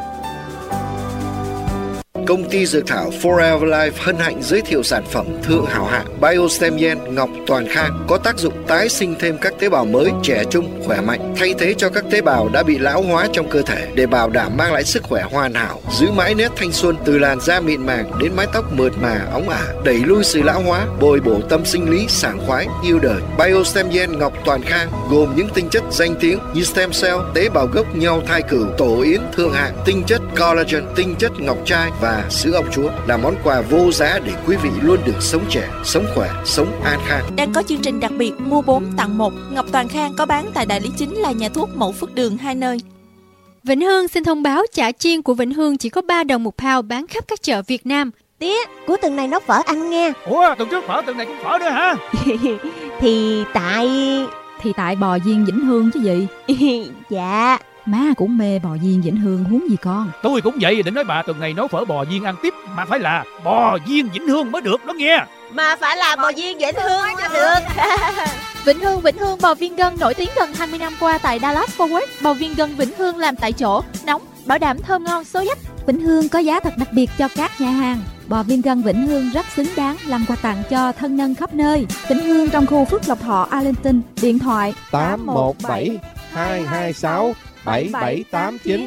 Công ty dược thảo Forever Life hân hạnh giới thiệu sản phẩm thượng hảo hạng Biostem Gen Ngọc Toàn Khang có tác dụng tái sinh thêm các tế bào mới, trẻ trung, khỏe mạnh, thay thế cho các tế bào đã bị lão hóa trong cơ thể để bảo đảm mang lại sức khỏe hoàn hảo, giữ mãi nét thanh xuân từ làn da mịn màng đến mái tóc mượt mà óng ả, đẩy lui sự lão hóa, bồi bổ tâm sinh lý sảng khoái yêu đời. Biostem Gen Ngọc Toàn Khang gồm những tinh chất danh tiếng như stem cell, tế bào gốc nhau thai cửu, tổ yến thượng hạng, tinh chất collagen, tinh chất ngọc trai và sữa ông chúa là món quà vô giá để quý vị luôn được sống trẻ, sống khỏe, sống an khang. Đang có chương trình đặc biệt mua bốn tặng một. Ngọc Toàn Khang có bán tại đại lý chính là nhà thuốc Mậu Phước Đường hai nơi. Vĩnh Hương xin thông báo chả chiên của Vĩnh Hương chỉ có ba đồng một pound, bán khắp các chợ Việt Nam. Tía, cuối tuần này nấu phở ăn nghe. Ủa, tuần trước phở, tuần này cũng phở nữa hả? Thì tại... Thì tại bò viên Vĩnh Hương chứ gì. Dạ. Má cũng mê bò viên Vĩnh Hương huống gì con. Tôi cũng vậy, định nói bà tuần này nấu phở bò viên ăn tiếp, mà phải là bò viên Vĩnh Hương mới được đó nghe. Mà phải là bò viên Vĩnh Hương cho được. Vĩnh Hương Vĩnh Hương bò viên gân nổi tiếng gần hai mươi năm qua tại Dallas Fort Worth. Bò viên gân Vĩnh Hương làm tại chỗ, nóng, bảo đảm thơm ngon số dấp. Vĩnh Hương có giá thật đặc biệt cho các nhà hàng. Bò viên gân Vĩnh Hương rất xứng đáng làm quà tặng cho thân nhân khắp nơi. Vĩnh Hương trong khu Phước Lộc Thọ, Arlington. Điện thoại tám một bảy hai hai sáu bảy bảy tám chín.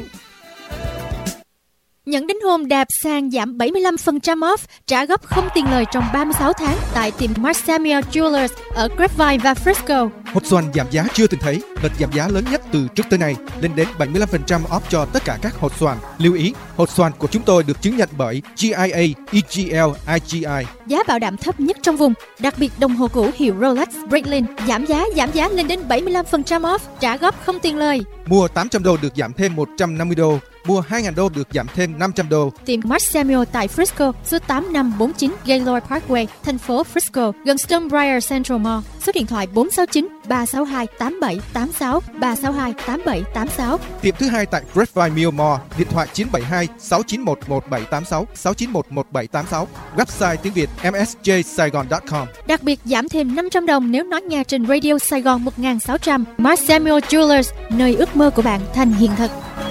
Nhận đính hôn đạp sàn giảm bảy mươi lăm phần trăm off, trả góp không tiền lời trong ba mươi sáu tháng tại tiệm Mark Samuel Jewelers ở Grapevine và Frisco. Hot Xoàn giảm giá chưa từng thấy, đợt giảm giá lớn nhất từ trước tới nay, lên đến bảy mươi lăm phần trăm off cho tất cả các hột xoàn. Lưu ý, hột xoàn của chúng tôi được chứng nhận bởi G I A, E G L, I G I. Giá bảo đảm thấp nhất trong vùng, đặc biệt đồng hồ cũ hiệu Rolex Breitling giảm giá giảm giá lên đến bảy mươi lăm phần trăm off, trả góp không tiền lời. Mua tám trăm đô được giảm thêm một trăm năm mươi đô. Mua hai nghìn đô được giảm thêm năm trăm đô. Tiệm Mark Samuel tại Frisco, số tám năm bốn chín Gaylord Parkway, thành phố Frisco, gần Stonebriar Central Mall. Số điện thoại bốn sáu chín ba sáu hai tám bảy tám sáu, ba sáu hai tám bảy tám sáu. Tiệm thứ hai tại Grapevine Mill Mall, điện thoại chín bảy hai sáu chín một một bảy tám sáu, sáu chín một một bảy tám sáu. Website tiếng Việt m s j saigon chấm com. Đặc biệt giảm thêm năm trăm đồng nếu nói nghe trên Radio Sài Gòn một nghìn sáu trăm. Mark Samuel Jewelers, nơi ước mơ của bạn thành hiện thực.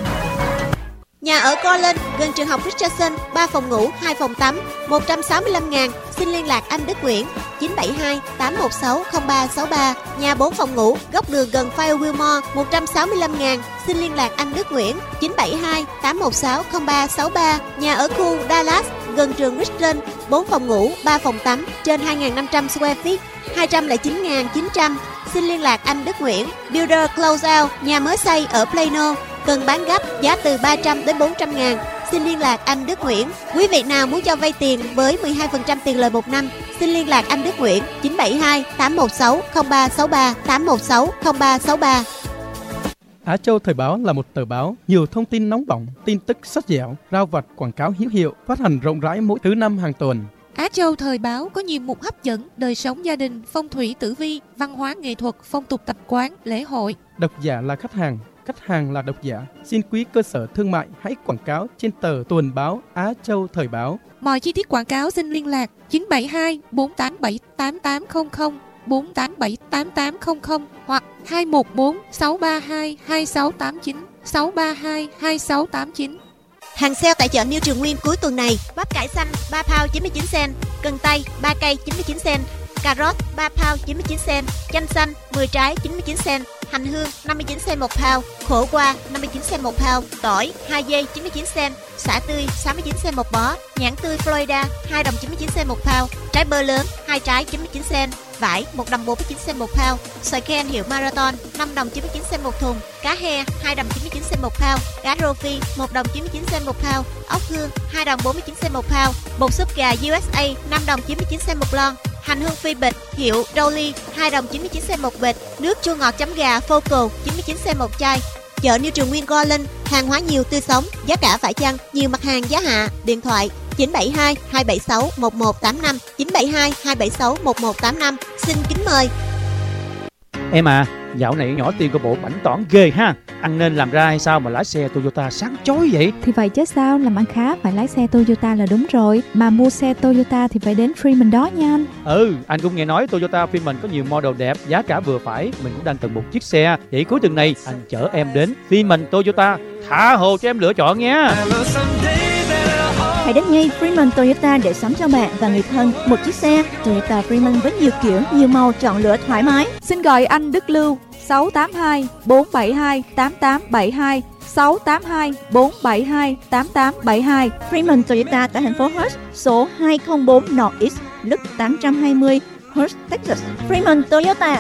Nhà ở Garland, gần trường học Richardson, ba phòng ngủ, hai phòng tắm, một trăm sáu mươi lăm ngàn. Xin liên lạc anh Đức Nguyễn chín bảy hai tám một sáu không ba sáu ba. Nhà bốn phòng ngủ, góc đường gần Firewheel Mall, một trăm sáu mươi lăm ngàn. Xin liên lạc anh Đức Nguyễn chín bảy hai tám một sáu không ba sáu ba. Nhà ở khu Dallas, gần trường Richland, bốn phòng ngủ, ba phòng tắm, trên hai nghìn năm trăm square feet, hai trăm lẻ chín nghìn chín trăm. Xin liên lạc anh Đức Nguyễn. Builder Closeout, nhà mới xây ở Plano, cần bán gấp, giá từ ba trăm đến bốn trăm ngàn. Xin liên lạc anh Đức Nguyễn. Quý vị nào muốn cho vay tiền với mười hai phần trăm tiền lời một năm, xin liên lạc anh Đức Nguyễn chín bảy hai tám một sáu không ba sáu ba, tám một sáu không ba sáu ba. Á Châu Thời báo là một tờ báo nhiều thông tin nóng bỏng, tin tức sốt dẻo, rao vặt, quảng cáo hữu hiệu, phát hành rộng rãi mỗi thứ năm hàng tuần. Á Châu Thời báo có nhiều mục hấp dẫn, đời sống gia đình, phong thủy tử vi, văn hóa nghệ thuật, phong tục tập quán, lễ hội. Độc giả là khách hàng, khách hàng là độc giả. Xin quý cơ sở thương mại hãy quảng cáo trên tờ tuần báo Á Châu Thời báo. Mọi chi tiết quảng cáo xin liên lạc chín bảy hai bốn tám bảy tám tám không không, bốn tám bảy tám tám không không hoặc hai một bốn sáu ba hai hai sáu tám chín sáu ba hai hai sáu tám chín. Hàng sale tại chợ New Trường Nguyên cuối tuần này: bắp cải xanh ba pound chín mươi chín cent, cần tây ba cây chín mươi chín cent, cà rốt ba pound chín mươi chín cent, chanh xanh mười trái chín mươi chín cent, hành hương năm mươi chín cent một pound, khổ qua năm mươi chín cent một pound, tỏi hai dây chín mươi chín cent, sả tươi sáu mươi chín cent một bó, nhãn tươi Florida hai đồng chín mươi chín cent một pound, trái bơ lớn hai trái chín mươi chín cent, vải một đồng bốn mươi chín cent một pound, xoài ken hiệu Marathon năm đồng chín mươi chín cent một thùng, cá he hai đồng chín mươi chín cent một pound, cá rô phi một đồng chín mươi chín cent một pound, ốc hương hai đồng bốn mươi chín cent một pound, bột súp gà u ét a năm đồng chín mươi chín cent một lon, hành hương phi bịch hiệu Dolly hai đồng chín mươi chín cent một bịch, nước chua ngọt chấm gà Focal chín mươi chín cent một chai. Chợ New Trường Nguyên Garland, hàng hóa nhiều tươi sống, giá cả phải chăng, nhiều mặt hàng giá hạ. Điện thoại chín bảy hai hai bảy sáu một một tám năm, chín bảy hai hai bảy sáu một một tám năm. Xin kính mời. Em à, dạo này nhỏ Tiên có bộ bảnh tỏn ghê ha. Anh nên làm ra hay sao mà lái xe Toyota sáng chói vậy? Thì vậy chứ sao, làm ăn khá phải lái xe Toyota là đúng rồi. Mà mua xe Toyota thì phải đến Freeman đó nha anh. Ừ, anh cũng nghe nói Toyota Freeman có nhiều model đẹp, giá cả vừa phải. Mình cũng đang cần một chiếc xe. Vậy cuối tuần này anh chở em đến Freeman Toyota, tha hồ cho em lựa chọn nha. Hãy đến ngay Freeman Toyota để sắm cho bạn và người thân một chiếc xe Toyota Freeman với nhiều kiểu, nhiều màu chọn lựa thoải mái. Xin gọi anh Đức Lưu sáu tám hai bốn bảy hai tám tám bảy hai, sáu tám hai bốn bảy hai tám tám bảy hai. Freeman Toyota tại thành phố Hurst, số hai không bốn North East, Loop tám trăm hai mươi, Hurst, Texas. Freeman Toyota.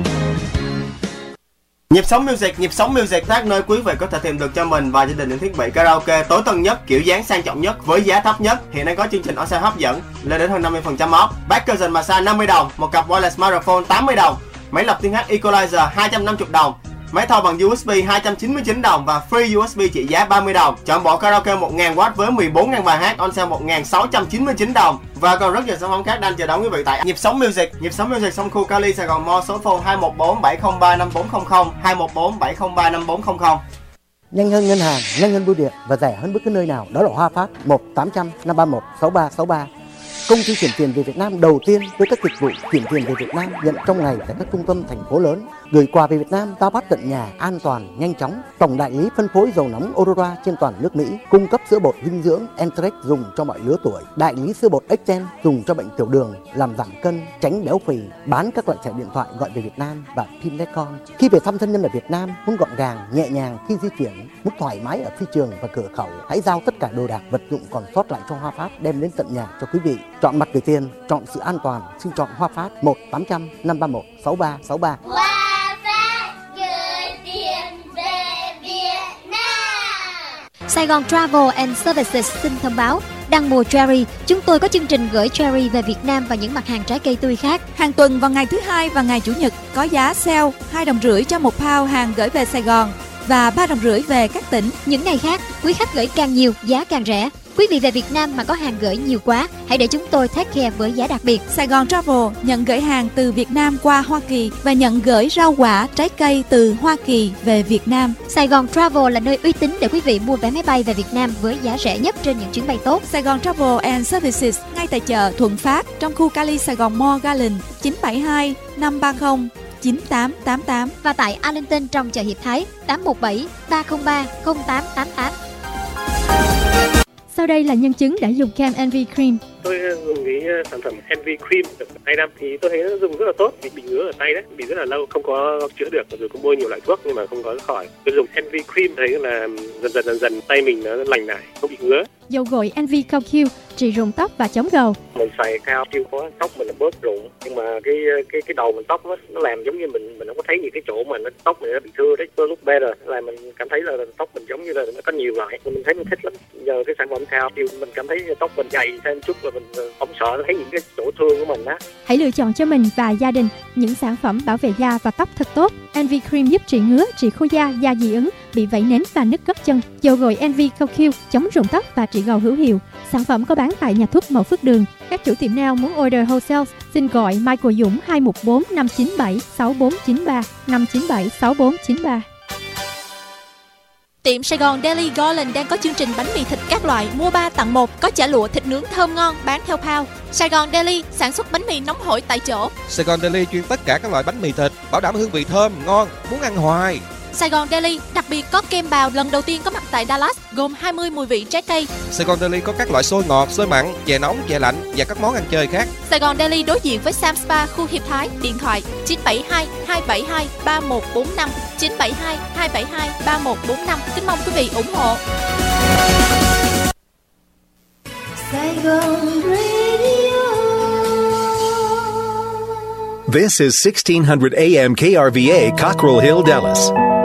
Nhịp sống music, nhịp sống music khác nơi quý vị có thể tìm được cho mình và gia đình những thiết bị karaoke tối tân nhất, kiểu dáng sang trọng nhất với giá thấp nhất. Hiện nay có chương trình on sale hấp dẫn lên đến hơn năm mươi phần trăm off. Back Cousin Massage năm mươi đồng, một cặp wireless microphone tám mươi đồng, máy lọc tiếng hát Equalizer hai trăm năm mươi đồng, máy thâu bằng u ét bê hai trăm chín mươi chín đồng và free u ét bê trị giá ba mươi đồng. Chọn bộ karaoke một nghìn oát với mười bốn nghìn bài hát on sale một nghìn sáu trăm chín mươi chín đồng. Và còn rất nhiều sản phẩm khác đang chờ đón quý vị tại Nhịp sống Music. Nhịp sống Music sông khu Cali, Sài Gòn Mall, số phone hai một bốn bảy không ba năm bốn không không, hai một bốn bảy không ba năm bốn không không. Nhanh hơn ngân hàng, nhanh hơn bưu điện và rẻ hơn bất cứ nơi nào, đó là Hoa Phát. Một tám trăm năm ba một sáu ba sáu ba. Công ty chuyển tiền về Việt Nam đầu tiên với các dịch vụ chuyển tiền về Việt Nam nhận trong ngày tại các trung tâm thành phố lớn, gửi quà về Việt Nam giao phát tận nhà, an toàn, nhanh chóng. Tổng đại lý phân phối dầu nóng Aurora trên toàn nước Mỹ, cung cấp sữa bột dinh dưỡng Entrex dùng cho mọi lứa tuổi, đại lý sữa bột Extend dùng cho bệnh tiểu đường, làm giảm cân, tránh béo phì, bán các loại thẻ điện thoại gọi về Việt Nam và Pinletcom. Khi về thăm thân nhân ở Việt Nam, muốn gọn gàng, nhẹ nhàng khi di chuyển, muốn thoải mái ở phi trường và cửa khẩu, hãy giao tất cả đồ đạc vật dụng còn sót lại cho Hoa Phát đem đến tận nhà cho quý vị. Chọn mặt gửi tiền, chọn sự an toàn, xin chọn Hoa Phát. Một tám trăm năm ba một sáu ba sáu ba. Hoa Phát gửi tiền về Việt Nam. Sài Gòn Travel and Services xin thông báo, đăng mùa cherry, chúng tôi có chương trình gửi cherry về Việt Nam và những mặt hàng trái cây tươi khác. Hàng tuần vào ngày thứ hai và ngày chủ nhật có giá sale hai đồng rưỡi cho một pound hàng gửi về Sài Gòn và ba đồng rưỡi về các tỉnh. Những ngày khác, quý khách gửi càng nhiều, giá càng rẻ. Quý vị về Việt Nam mà có hàng gửi nhiều quá, hãy để chúng tôi take care với giá đặc biệt. Sài Gòn Travel nhận gửi hàng từ Việt Nam qua Hoa Kỳ và nhận gửi rau quả, trái cây từ Hoa Kỳ về Việt Nam. Sài Gòn Travel là nơi uy tín để quý vị mua vé máy bay về Việt Nam với giá rẻ nhất trên những chuyến bay tốt. Sài Gòn Travel and Services ngay tại chợ Thuận Phát trong khu Cali, Sài Gòn Mall Garden, chín bảy hai năm ba không chín tám tám tám và tại Arlington trong chợ Hiệp Thái tám một bảy ba không ba không tám tám tám. Sau đây là nhân chứng đã dùng kem en vê Cream. Tôi dùng cái sản phẩm en vê Cream được hai năm thì tôi thấy nó dùng rất là tốt. Vì bị ngứa ở tay đấy, bị rất là lâu không có chữa được, rồi cũng bôi nhiều loại thuốc nhưng mà không có khỏi. Tôi dùng en vê Cream thấy là dần dần dần dần tay mình nó lành lại, không bị ngứa. Dầu gội en vê Cao Q trị rụng tóc và chống gầu. Mình xài Cao Q có tóc mình là bớt rụng, nhưng mà cái cái cái đầu mình tóc nó nó làm giống như mình mình không có thấy những cái chỗ mà nó tóc mình nó bị thưa đấy. Tôi lúc better là mình cảm thấy là tóc mình giống như là nó có nhiều loại, mình thấy mình thích lắm. Giờ cái sản phẩm Cao Q mình cảm thấy tóc mình dày thêm chút là mình không sợ thấy những cái chỗ thương của mình á. Hãy lựa chọn cho mình và gia đình những sản phẩm bảo vệ da và tóc thật tốt. en vê Cream giúp trị ngứa, trị khô da, da dị ứng, bị vảy nến và nứt gót chân. Dầu gội en vê Cao Q chống rụng tóc và trị gầu hữu hiệu. Sản phẩm có bán tại nhà thuốc Mậu Phước Đường. Các chủ tiệm nào muốn order wholesale xin gọi Michael Dũng hai một bốn năm chín bảy sáu bốn chín ba năm chín bảy sáu bốn chín ba. Tiệm Sài Gòn Deli Garland đang có chương trình bánh mì thịt các loại mua ba tặng một, có chả lụa thịt nướng thơm ngon bán theo pound. Sài Gòn Deli sản xuất bánh mì nóng hổi tại chỗ. Sài Gòn Deli chuyên tất cả các loại bánh mì thịt, bảo đảm hương vị thơm, ngon, muốn ăn hoài. Sài Gòn Deli đặc biệt có kem bào lần đầu tiên có mặt tại Dallas, gồm hai mươi mùi vị trái cây. Sài Gòn Deli có các loại xôi ngọt, xôi mặn, chè nóng, chè lạnh và các món ăn chơi khác. Sài Gòn Deli đối diện với Sam Spa khu Hiệp Thái, điện thoại chín bảy hai hai bảy hai ba một bốn năm, chín bảy hai hai bảy hai ba một bốn năm. Kính mong quý vị ủng hộ. Sài Gòn Radio. This is sixteen hundred A M K R V A, Cockrell Hill, Dallas.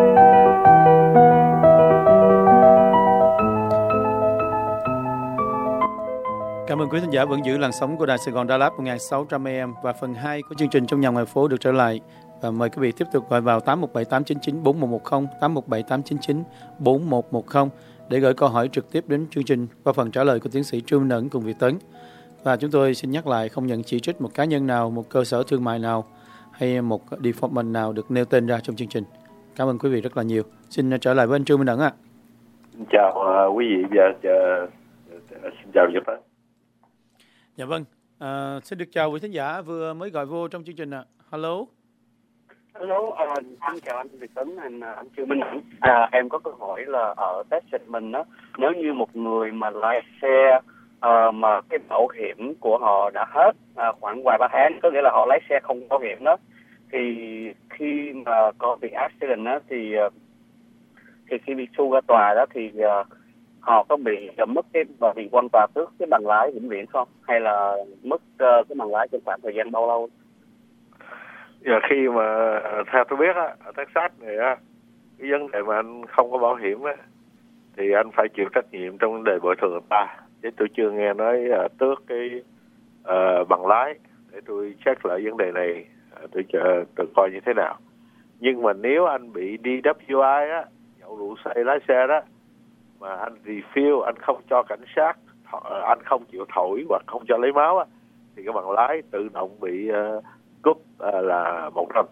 Cảm ơn quý thính giả vẫn giữ làn sóng của Đài Sài Gòn Dallas một nghìn sáu trăm A M và phần hai của chương trình Trong Nhà Ngoài Phố được trở lại. Và mời quý vị tiếp tục gọi vào tám một bảy tám chín chín bốn một một không, tám một bảy tám chín chín bốn một một không để gửi câu hỏi trực tiếp đến chương trình qua phần trả lời của tiến sĩ Trương Nẫn cùng Việt Tấn. Và chúng tôi xin nhắc lại không nhận chỉ trích một cá nhân nào, một cơ sở thương mại nào hay một department nào được nêu tên ra trong chương trình. Cảm ơn quý vị rất là nhiều. Xin trở lại với anh Trương Minh Ẩn ạ. Xin chào uh, quý vị và uh, xin chào Việt Tấn. Dạ vâng, à, xin được chào quý thính giả vừa mới gọi vô trong chương trình ạ. Hello. Hello, uh, xin chào anh Việt Tấn, anh, anh Trương Minh Ẩn. À, em có câu hỏi là ở Texas mình á, nếu như một người mà lái xe uh, mà cái bảo hiểm của họ đã hết uh, khoảng vài ba tháng, có nghĩa là họ lái xe không bảo hiểm đó, thì khi mà có bị accident đó thì uh, thì khi bị sue ra tòa đó thì uh, họ có bị uh, mất cái và bị quan tòa tước cái bằng lái vĩnh viễn không, hay là mất uh, cái bằng lái trong khoảng thời gian bao lâu? Giờ khi mà theo tôi biết á, ở Texas này á, cái vấn đề mà anh không có bảo hiểm á, thì anh phải chịu trách nhiệm trong vấn đề bồi thường người ta. Chứ tôi chưa nghe nói uh, tước cái uh, bằng lái, để tôi check lại vấn đề này, uh, tôi chờ tôi coi như thế nào. Nhưng mà nếu anh bị D W I á, nhậu rượu say lái xe đó, mà anh refill, anh không cho cảnh sát, anh không chịu thổi hoặc không cho lấy máu á, thì cái bằng lái tự động bị uh, cúp uh, là một năm.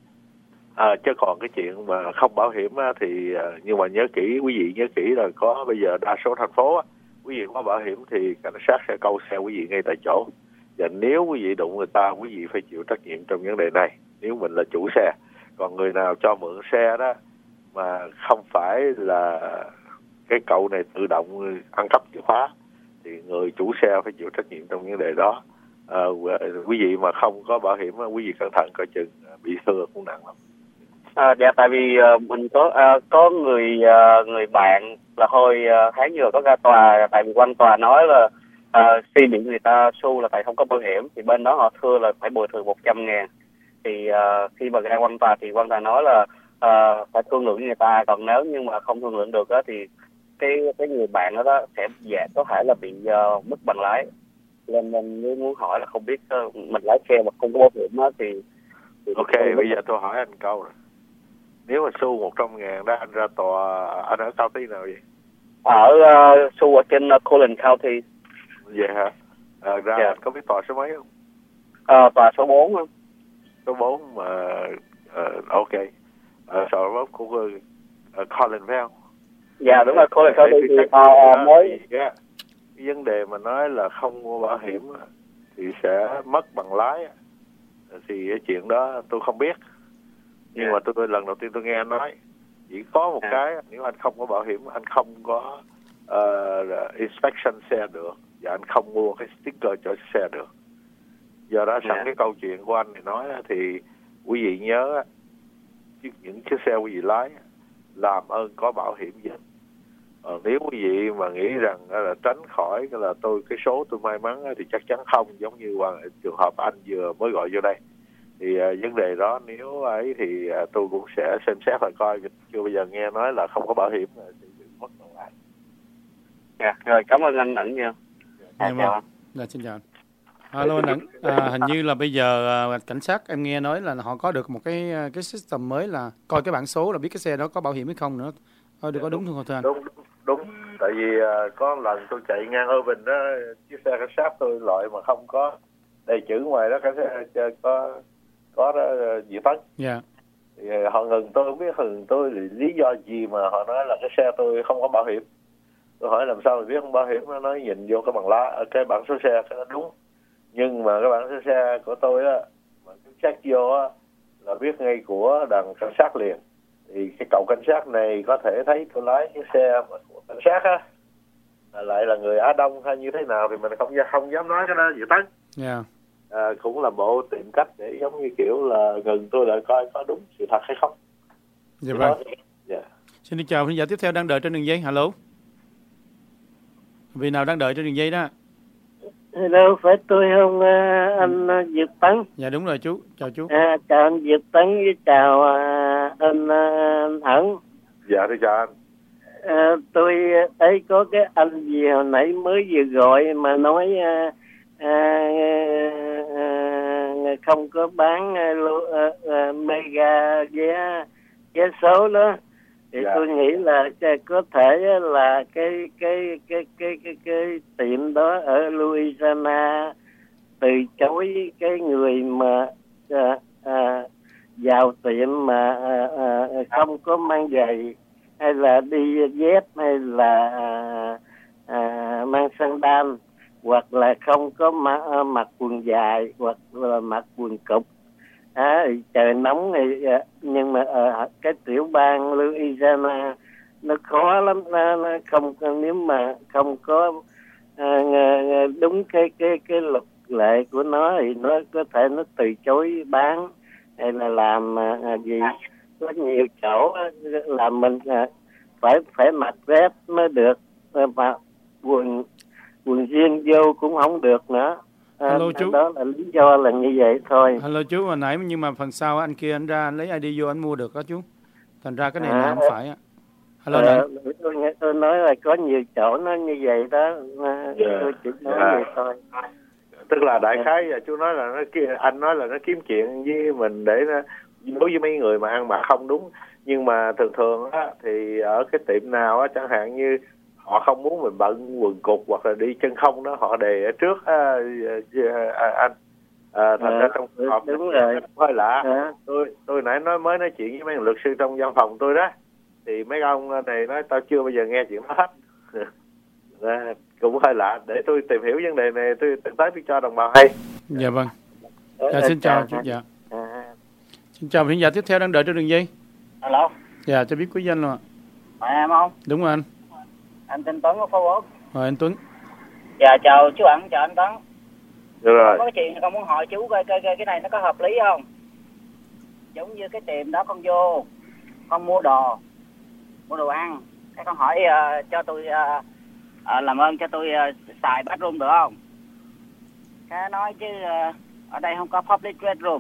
À, chứ còn cái chuyện mà không bảo hiểm á, thì uh, nhưng mà nhớ kỹ, quý vị nhớ kỹ là có bây giờ đa số thành phố á, quý vị có bảo hiểm thì cảnh sát sẽ câu xe quý vị ngay tại chỗ. Và nếu quý vị đụng người ta, quý vị phải chịu trách nhiệm trong vấn đề này, nếu mình là chủ xe. Còn người nào cho mượn xe đó mà không phải là cái cậu này tự động ăn cắp chìa khóa, thì người chủ xe phải chịu trách nhiệm trong vấn đề đó. À, quý vị mà không có bảo hiểm, quý vị cẩn thận coi chừng bị thương cũng nặng lắm. À, dạ, tại vì uh, mình có uh, có người uh, người bạn là hồi uh, tháng vừa có ra tòa, tại vì quan tòa nói là uh, khi bị người ta sue là tại không có bảo hiểm, thì bên đó họ thưa là phải bồi thường một trăm ngàn. Thì uh, khi mà ra quan tòa thì quan tòa nói là uh, phải thương lượng với người ta, còn nếu như mà không thương lượng được đó, thì cái cái người bạn đó, đó sẽ dạ, có thể là bị uh, mất bằng lái. Nên mình muốn hỏi là không biết uh, mình lái xe mà không có bảo hiểm đó thì, thì ok, bây giờ tôi hỏi anh câu rồi. Nếu mà xu một trăm ngàn đó, anh ra tòa, anh ở county nào vậy? Ở uh, xu ở trên uh, Collin County. Vậy hả? À, ra yeah. Có biết tòa số mấy không? À, tòa số bốn không? Số bốn mà, uh, ok. Uh, tòa bốn của uh, Collinville. Dạ đúng rồi, Collin County thì uh, mới... Yeah. Cái vấn đề mà nói là không có bảo hiểm thì sẽ mất bằng lái, thì cái chuyện đó tôi không biết. Nhưng yeah. mà tôi lần đầu tiên tôi nghe anh nói chỉ có một yeah. cái, nếu anh không có bảo hiểm, anh không có uh, inspection xe được, và anh không mua cái sticker cho xe được. Do đó sẵn yeah. cái câu chuyện của anh này nói thì quý vị nhớ những chiếc xe quý vị lái làm ơn có bảo hiểm gì. Ờ, nếu quý vị mà nghĩ rằng là tránh khỏi là tôi cái số tôi may mắn thì chắc chắn không, giống như trường hợp anh vừa mới gọi vô đây. Thì uh, vấn đề đó nếu ấy thì uh, tôi cũng sẽ xem xét và coi. Chưa bây giờ nghe nói là không có bảo hiểm thì mất bằng lái. Dạ, rồi cảm ơn anh Ẩn nha. À, chào anh. Dạ, xin chào anh. Alo anh Ẩn, à, hình như là bây giờ uh, cảnh sát em nghe nói là họ có được một cái cái system mới là coi cái bảng số là biết cái xe đó có bảo hiểm hay không nữa. Thôi được, có đúng không thưa anh? Đúng, đúng, đúng. Tại vì uh, có lần tôi chạy ngang Irving đó, chiếc xe cảnh sát tôi loại mà không có đầy chữ ngoài đó, cảnh sát có có đó, uh, dị tấn. Dạ. Thì Thì họ ngừng tôi, không biết ngừng tôi lý do gì mà họ nói là cái xe tôi không có bảo hiểm. Tôi hỏi làm sao mà biết không bảo hiểm, nó nói nhìn vô cái bằng lá, cái bảng số xe cái nó đúng. Nhưng mà cái bảng số xe của tôi á, mà cái check vô á là biết ngay của đàn cảnh sát liền. Thì cái cậu cảnh sát này có thể thấy tôi lái cái xe của cảnh sát á, là lại là người Á Đông hay như thế nào thì mình không không dám nói cái đó gì Tấn. Yeah. À, cũng là bộ tìm cách để giống như kiểu là ngừng tôi lại coi có đúng sự thật hay không. Dạ vâng. Yeah. Xin đi chào khán giả tiếp theo đang đợi trên đường dây. Hello. Vị nào đang đợi trên đường dây đó? Hello, phải tôi không anh Diệp Tấn? Dạ đúng rồi chú, chào chú. À, chào anh Diệp Tấn với chào anh, anh Ẩn. Dạ thưa chào anh. À, tôi thấy có cái anh gì hồi nãy mới vừa gọi mà nói à, à, à, không có bán à, à, à, mega vé vé số đó. Thì dạ. Tôi nghĩ là có thể là cái cái cái cái cái cái tiệm đó ở Louisiana từ chối cái người mà à, à, vào tiệm mà à, à, không có mang giày hay là đi dép hay là à, à, mang sandal hoặc là không có mặc, mặc quần dài hoặc là mặc quần cụt. À, trời nóng thì nhưng mà ở cái tiểu bang Louisiana nó khó lắm, nó, nó không nếu mà không có à, đúng cái cái cái luật lệ của nó thì nó có thể nó từ chối bán hay là làm à, gì. Có nhiều chỗ là mình à, phải phải mặc vest mới được, mà quần quần jean vô cũng không được nữa. Hello chú. Đó là lý do là như vậy thôi. Hello chú, hồi nãy nhưng mà phần sau anh kia anh ra anh lấy i đê vô anh mua được đó chú. Thành ra cái này à, là không phải á. Hello à, này. Tôi, nghe, tôi nói là có nhiều chỗ nó như vậy đó. Yeah. Tôi chỉ nói yeah. vậy thôi. Tức là đại khái yeah. chú nói là nó anh nói là nó kiếm chuyện với mình để nó, đối với mấy người mà ăn mặc không đúng. Nhưng mà thường thường á thì ở cái tiệm nào á chẳng hạn như họ không muốn mình bận quần cụt hoặc là đi chân không đó, họ đề ở trước à, à, anh à, thành à, ra trong họp đúng rồi hơi lạ. à. tôi tôi nãy nói mới nói chuyện với mấy luật sư trong văn phòng tôi đó, thì mấy ông này nói tao chưa bao giờ nghe chuyện đó hết. à, cũng hơi lạ, để tôi tìm hiểu vấn đề này, tôi tới tôi cho đồng bào hay. Dạ vâng. Dạ, xin chào chú. Dạ. Xin chào khán giả tiếp theo đang đợi trên đường dây. Alo. Dạ, cho biết quý danh luôn ạ. Phải em không? Đúng rồi anh. Anh tên Tuấn ở phố bốn. Rồi anh Tuấn. Dạ chào chú Ẩn, chào anh Tuấn. Được rồi. Có cái chuyện con muốn hỏi chú coi cái, cái, cái này nó có hợp lý không? Giống như cái tiệm đó con vô, con mua đồ, mua đồ ăn. Cái con hỏi uh, cho tôi, uh, uh, làm ơn cho tôi uh, xài bathroom được không? Cái nói chứ uh, ở đây không có public restroom.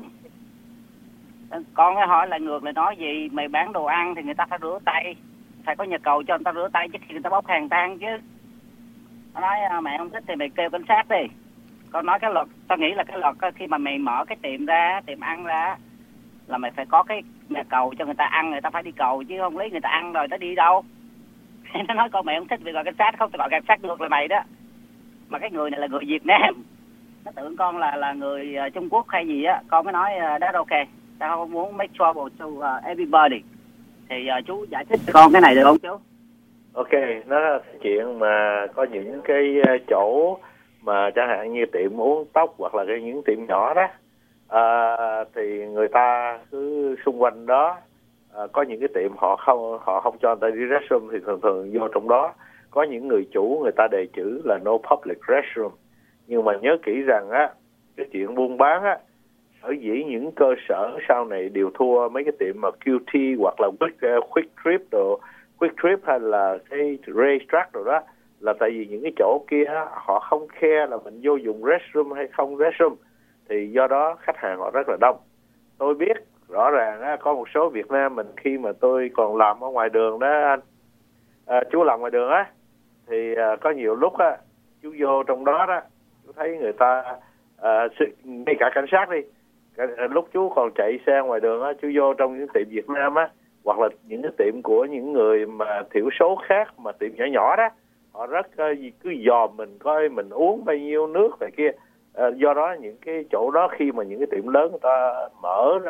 Con mới hỏi lại ngược lại nói gì, mày bán đồ ăn thì người ta phải rửa tay, phải có nhà cầu cho người ta rửa tay trước khi người ta bốc hàng tan chứ. Nó nói mẹ không thích thì mày kêu cảnh sát đi. Con nói cái luật, tao nghĩ là cái luật khi mà mày mở cái tiệm ra, tiệm ăn ra là mày phải có cái nhà cầu cho người ta ăn, người ta phải đi cầu chứ không lấy người ta ăn rồi nó đi đâu. Nó nói con mẹ không thích vì gọi cảnh sát, không, tao gọi cảnh sát ngược là mày đó. Mà cái người này là người Việt Nam, nó tưởng con là là người Trung Quốc hay gì á, con mới nói that's ok, tao không muốn make trouble to uh, everybody. Thì uh, chú giải thích cho con cái này được không chú? Ok, nó là chuyện mà có những cái chỗ mà chẳng hạn như tiệm uống tóc hoặc là cái những tiệm nhỏ đó, à, thì người ta cứ xung quanh đó à, có những cái tiệm họ không họ không cho người ta đi restroom, thì thường thường vô trong đó có những người chủ người ta đề chữ là no public restroom. Nhưng mà nhớ kỹ rằng á, cái chuyện buôn bán á, sở dĩ những cơ sở sau này đều thua mấy cái tiệm mà quy tê hoặc là Quick, uh, quick Trip đồ, Quick Trip hay là cái Racetrack rồi đó, là tại vì những cái chỗ kia họ không care là mình vô dùng restroom hay không restroom, thì do đó khách hàng họ rất là đông. Tôi biết rõ ràng á, có một số Việt Nam mình khi mà tôi còn làm ở ngoài đường đó anh, à, chú làm ngoài đường á, thì à, có nhiều lúc á chú vô trong đó đó, chú thấy người ta à, ngay cả cảnh sát đi, lúc chú còn chạy xe ngoài đường á, chú vô trong những tiệm Việt Nam á, hoặc là những cái tiệm của những người mà thiểu số khác mà tiệm nhỏ nhỏ đó, họ rất uh, cứ dòm mình coi mình uống bao nhiêu nước này kia. Uh, do đó những cái chỗ đó khi mà những cái tiệm lớn người ta mở đó,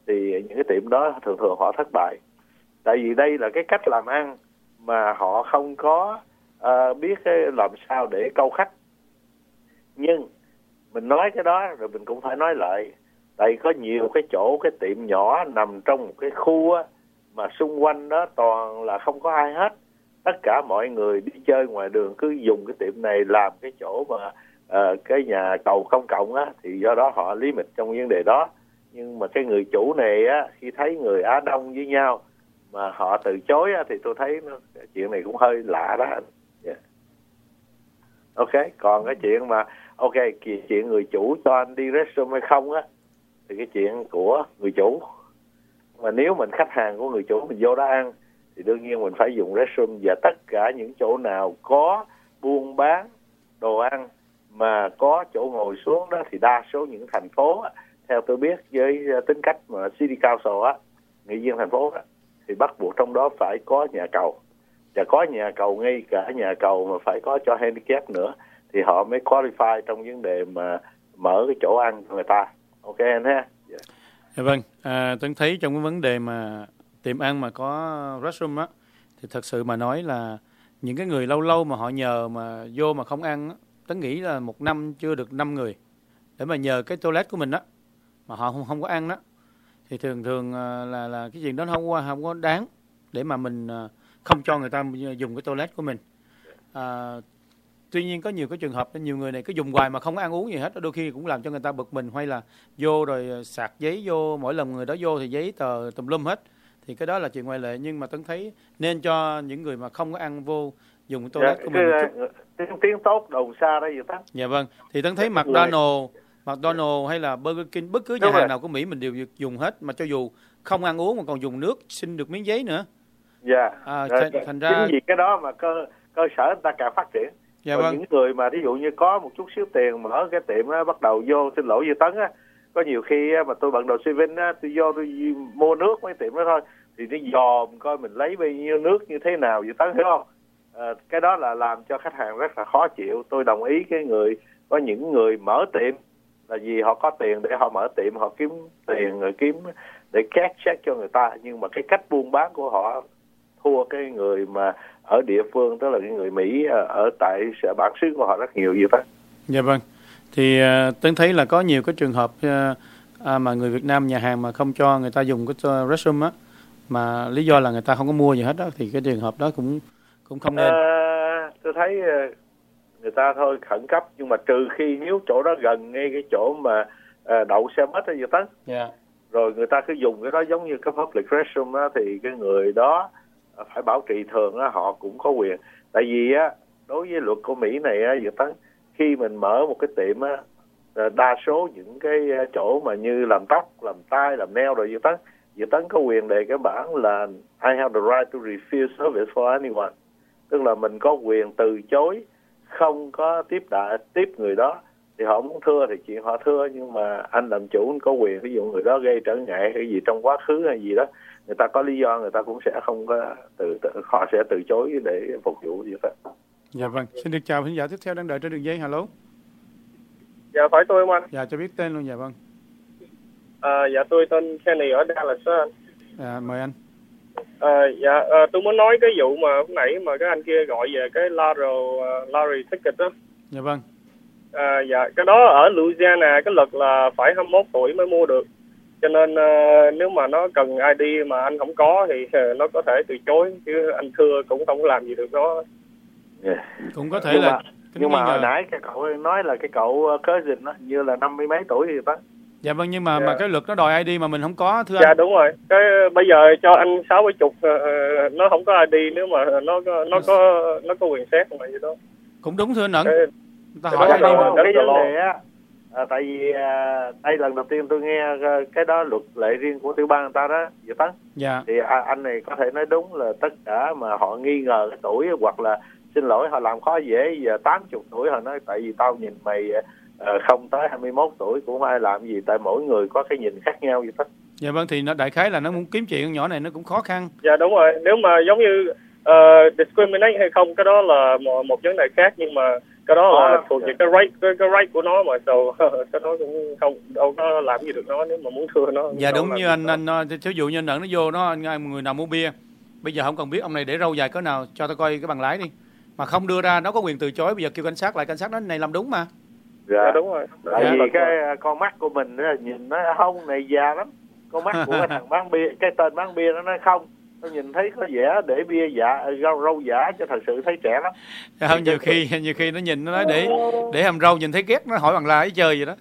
thì những cái tiệm đó thường thường họ thất bại. Tại vì đây là cái cách làm ăn mà họ không có uh, biết cái làm sao để câu khách. Nhưng mình nói cái đó rồi mình cũng phải nói lại, tại có nhiều cái chỗ, cái tiệm nhỏ nằm trong một cái khu á, mà xung quanh đó toàn là không có ai hết. Tất cả mọi người đi chơi ngoài đường cứ dùng cái tiệm này làm cái chỗ mà uh, cái nhà cầu công cộng á, thì do đó họ lý mịch trong vấn đề đó. Nhưng mà cái người chủ này á, khi thấy người Á Đông với nhau mà họ từ chối á, thì tôi thấy nó, chuyện này cũng hơi lạ đó. Yeah. Ok, còn cái chuyện mà ok, chuyện người chủ cho anh đi restroom hay không á, thì cái chuyện của người chủ. Mà nếu mình khách hàng của người chủ mình vô đó ăn thì đương nhiên mình phải dùng restroom. Và tất cả những chỗ nào có buôn bán đồ ăn mà có chỗ ngồi xuống đó thì đa số những thành phố á, theo tôi biết với tính cách mà City Council á, nghị viên thành phố á, thì bắt buộc trong đó phải có nhà cầu. Và có nhà cầu, ngay cả nhà cầu mà phải có cho handicap nữa thì họ mới qualify trong vấn đề mà mở cái chỗ ăn cho người ta. Ok anh ha? Yeah. Dạ vâng, à, Tuấn thấy trong cái vấn đề mà tiệm ăn mà có restroom á, thì thật sự mà nói là những cái người lâu lâu mà họ nhờ mà vô mà không ăn á, Tuấn nghĩ là một năm chưa được năm người để mà nhờ cái toilet của mình á, mà họ không, không có ăn đó, thì thường thường là là cái chuyện đó không có, không có đáng để mà mình không cho người ta dùng cái toilet của mình. À, tuy nhiên có nhiều cái trường hợp nhiều người này cứ dùng hoài mà không có ăn uống gì hết, đôi khi cũng làm cho người ta bực mình, hay là vô rồi sạc giấy vô, mỗi lần người đó vô thì giấy tờ tùm lum hết, thì cái đó là chuyện ngoại lệ. Nhưng mà Tuấn thấy nên cho những người mà không có ăn vô dùng cái toilet dạ, của mình một chút. Tiếng, tiếng tốt đầu xa đó vậy ta. Dạ vâng, thì Tuấn thấy McDonald's McDonald's hay là Burger King, bất cứ nhà hàng nào của Mỹ mình đều dùng hết, mà cho dù không ăn uống mà còn dùng nước xin được miếng giấy nữa. Dạ. À, Rồi, thành, thành ra chính vì cái đó mà cơ cơ sở người ta càng phát triển. Dạ Còn vâng. những người mà ví dụ như có một chút xíu tiền mở cái tiệm á, bắt đầu vô, xin lỗi như Tấn á, có nhiều khi á, mà tôi bận đồ Sivin á, tôi vô tôi mua nước mấy tiệm đó thôi, thì nó dòm coi mình lấy bao nhiêu nước như thế nào, vậy Tấn hiểu không? À, cái đó là làm cho khách hàng rất là khó chịu. Tôi đồng ý cái người, có những người mở tiệm là vì họ có tiền để họ mở tiệm, họ kiếm tiền rồi kiếm để cash check cho người ta, nhưng mà cái cách buôn bán của họ thua cái người mà ở địa phương, tức là cái người Mỹ ở tại sở bản xứ của họ rất nhiều vậy đó. Dạ vâng, thì uh, Tuấn thấy là có nhiều cái trường hợp uh, à, mà người Việt Nam nhà hàng mà không cho người ta dùng cái restroom á, mà lý do là người ta không có mua gì hết đó, thì cái trường hợp đó cũng cũng không nên. À, tôi thấy uh, người ta thôi khẩn cấp, nhưng mà trừ khi nếu chỗ đó gần ngay cái chỗ mà uh, đậu xe buýt hay gì đó, yeah. rồi người ta cứ dùng cái đó giống như cái public restroom á, thì cái người đó phải bảo trì thường á, họ cũng có quyền. Tại vì á, đối với luật của Mỹ này á, Việt Tấn, khi mình mở một cái tiệm á, đa số những cái chỗ mà như làm tóc, làm tai, làm nail rồi Việt Tấn, Việt Tấn có quyền đề cái bản là I have the right to refuse service for anyone, tức là mình có quyền từ chối không có tiếp đại tiếp người đó. Thì họ muốn thưa thì chuyện họ thưa, nhưng mà anh làm chủ có quyền, ví dụ người đó gây trở ngại hay gì trong quá khứ hay gì đó, người ta có lý do, người ta cũng sẽ không có từ, từ họ sẽ từ chối để phục vụ gì đó. Dạ vâng, xin được chào khán giả tiếp theo đang đợi trên đường dây. Hello. Dạ phải tôi không anh? Dạ cho biết tên luôn. Dạ vâng. À, dạ tôi tên Kenny ở Dallas đó anh. À, mời anh. À, dạ à, tôi muốn nói cái vụ mà lúc nãy mà cái anh kia gọi về cái Larry, uh, Larry ticket đó. Dạ vâng. À, dạ cái đó ở Louisiana cái luật là phải hai mươi mốt tuổi mới mua được, cho nên uh, nếu mà nó cần i đê mà anh không có thì uh, nó có thể từ chối, chứ anh thưa cũng không có làm gì được nó. Yeah. Cũng có thể nhưng là mà, nhưng mà hồi nãy cái cậu nói là cái cậu cousin đó như là năm mươi mấy tuổi thì đó. Dạ vâng, nhưng mà yeah. mà cái luật nó đòi i đê mà mình không có, thưa dạ, anh. Dạ đúng rồi. Cái bây giờ cho anh sáu mươi chục uh, nó không có i đê, nếu mà nó có nó có nó có quyền xét mà gì đó. Cũng đúng thưa anh Ẩn. Cái, ta hỏi i đê mà cái vấn đề á, à, tại vì à, đây lần đầu tiên tôi nghe cái đó luật lệ riêng của tiểu bang người ta đó, Việt Tấn. Dạ. Thì à, anh này có thể nói đúng là tất cả mà họ nghi ngờ cái tuổi, hoặc là xin lỗi họ làm khó dễ, giờ tám mươi tuổi họ nói tại vì tao nhìn mày à, không tới hai mươi mốt tuổi cũng không ai làm gì, tại mỗi người có cái nhìn khác nhau vậy đó. Dạ vâng, thì nó đại khái là nó muốn kiếm chuyện nhỏ này nó cũng khó khăn. Dạ đúng rồi, nếu mà giống như uh, discriminate hay không, cái đó là một, một vấn đề khác, nhưng mà cái đó là Có, thuộc dạ. về cái rate cái, cái rate của nó mà, so cái đó cũng không đâu có làm gì được nó nếu mà muốn thưa nó. Dạ đâu đúng làm như được anh nó. anh nói, thí dụ như anh Ẩn nó vô nó anh- người nào mua bia, bây giờ không cần biết ông này để râu dài cỡ nào, cho tao coi cái bằng lái đi, mà không đưa ra nó có quyền từ chối. Bây giờ kêu cảnh sát lại, cảnh sát nói này làm đúng mà. Dạ, Dạ, đúng rồi. Tại Dạ. vì cái uh, con mắt của mình á, nhìn nó không này già lắm. Con mắt của cái thằng bán bia, cái tên bán bia nó nói không, tôi nhìn thấy có vẻ để bia dạ râu, râu giả chứ thật sự thấy trẻ lắm. Không, nhiều khi nhiều khi nó nhìn nó nói để để hàm râu, nhìn thấy ghét nó hỏi bằng lái chơi vậy đó.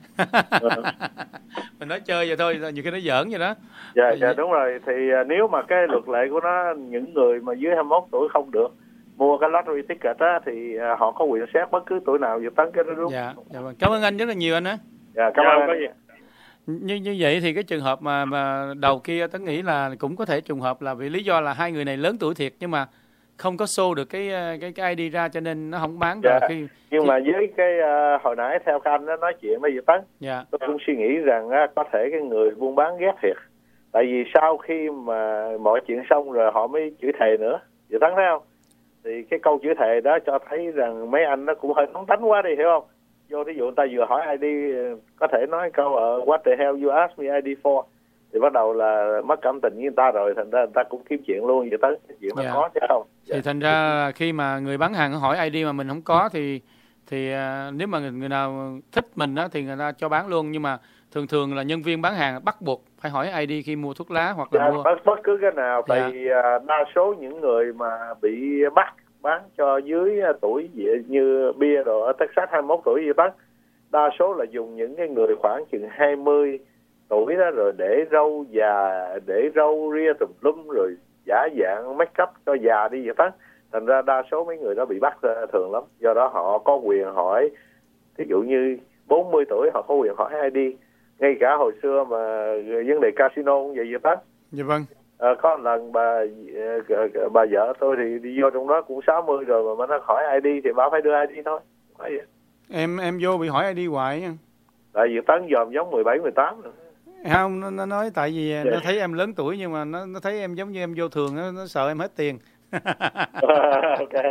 Mình nói chơi vậy thôi, nhiều khi nó giỡn vậy đó. Dạ, dạ đúng rồi. Thì uh, nếu mà cái luật lệ của nó, những người mà dưới hai mươi mốt tuổi không được mua cái lottery ticket á, thì uh, họ có quyền xét bất cứ tuổi nào dự tấn cái đó đúng. Dạ, dạ vâng. Cảm ơn anh rất là nhiều anh á. Dạ, cảm Dạ, ơn không có anh. gì. Như như vậy thì cái trường hợp mà mà đầu kia Tấn nghĩ là cũng có thể trùng hợp là vì lý do là hai người này lớn tuổi thiệt nhưng mà không có show được cái cái cái i đê ra cho nên nó không bán. Dạ. Rồi khi Nhưng mà với cái uh, hồi nãy theo cái anh đó nói chuyện với Dự Tấn, dạ tôi cũng suy nghĩ rằng uh, có thể cái người buôn bán ghét thiệt. Tại vì sau khi mà mọi chuyện xong rồi họ mới chửi thề nữa. Dự Tấn thấy không? Thì cái câu chửi thề đó cho thấy rằng mấy anh nó cũng hơi nóng tánh quá đi, hiểu không? Vô thí dụ người ta vừa hỏi i đê, có thể nói câu uh, what the hell you ask me i đê for, thì bắt đầu là mất cảm tình với người ta rồi, thành ra người ta cũng kiếm chuyện luôn. Vậy tới chuyện nó Dạ. có chứ không. thì thành ra là khi mà người bán hàng hỏi i đê mà mình không có thì thì à, nếu mà người, người nào thích mình á thì người ta cho bán luôn, nhưng mà thường thường là nhân viên bán hàng bắt buộc phải hỏi i đê khi mua thuốc lá hoặc là Dạ, mua. bất, bất cứ cái nào. Dạ. Tại vì à, đa số những người mà bị bắt bán cho dưới à, tuổi gì- như bia rồi ở Texas hai mươi mốt tuổi gì bắt, đa số là dùng những cái người khoảng chừng hai mươi tuổi đó, rồi để râu già, để râu ria tùm lum, rồi giả dạng make up cho già đi vậy đó. Thành ra đa số mấy người đó bị bắt à, thường lắm. Do đó họ có quyền hỏi, ví dụ như bốn mươi tuổi họ có quyền hỏi i đê. Ngay cả hồi xưa mà vấn đề casino cũng vậy vậy đó. Dạ vâng. À, có một lần bà ờ, bà vợ tôi thì đi vô trong đó cũng sáu mươi rồi mà nó hỏi i đê thì bà phải đưa i đê thôi. Phải vậy. Em em vô bị hỏi i đê hoài nha. Tại vì Tấn dòm giống mười bảy mười tám rồi. Không, nó, nó nói tại vì Dạ. nó thấy em lớn tuổi nhưng mà nó nó thấy em giống như em vô thường, nó, nó sợ em hết tiền. Ok.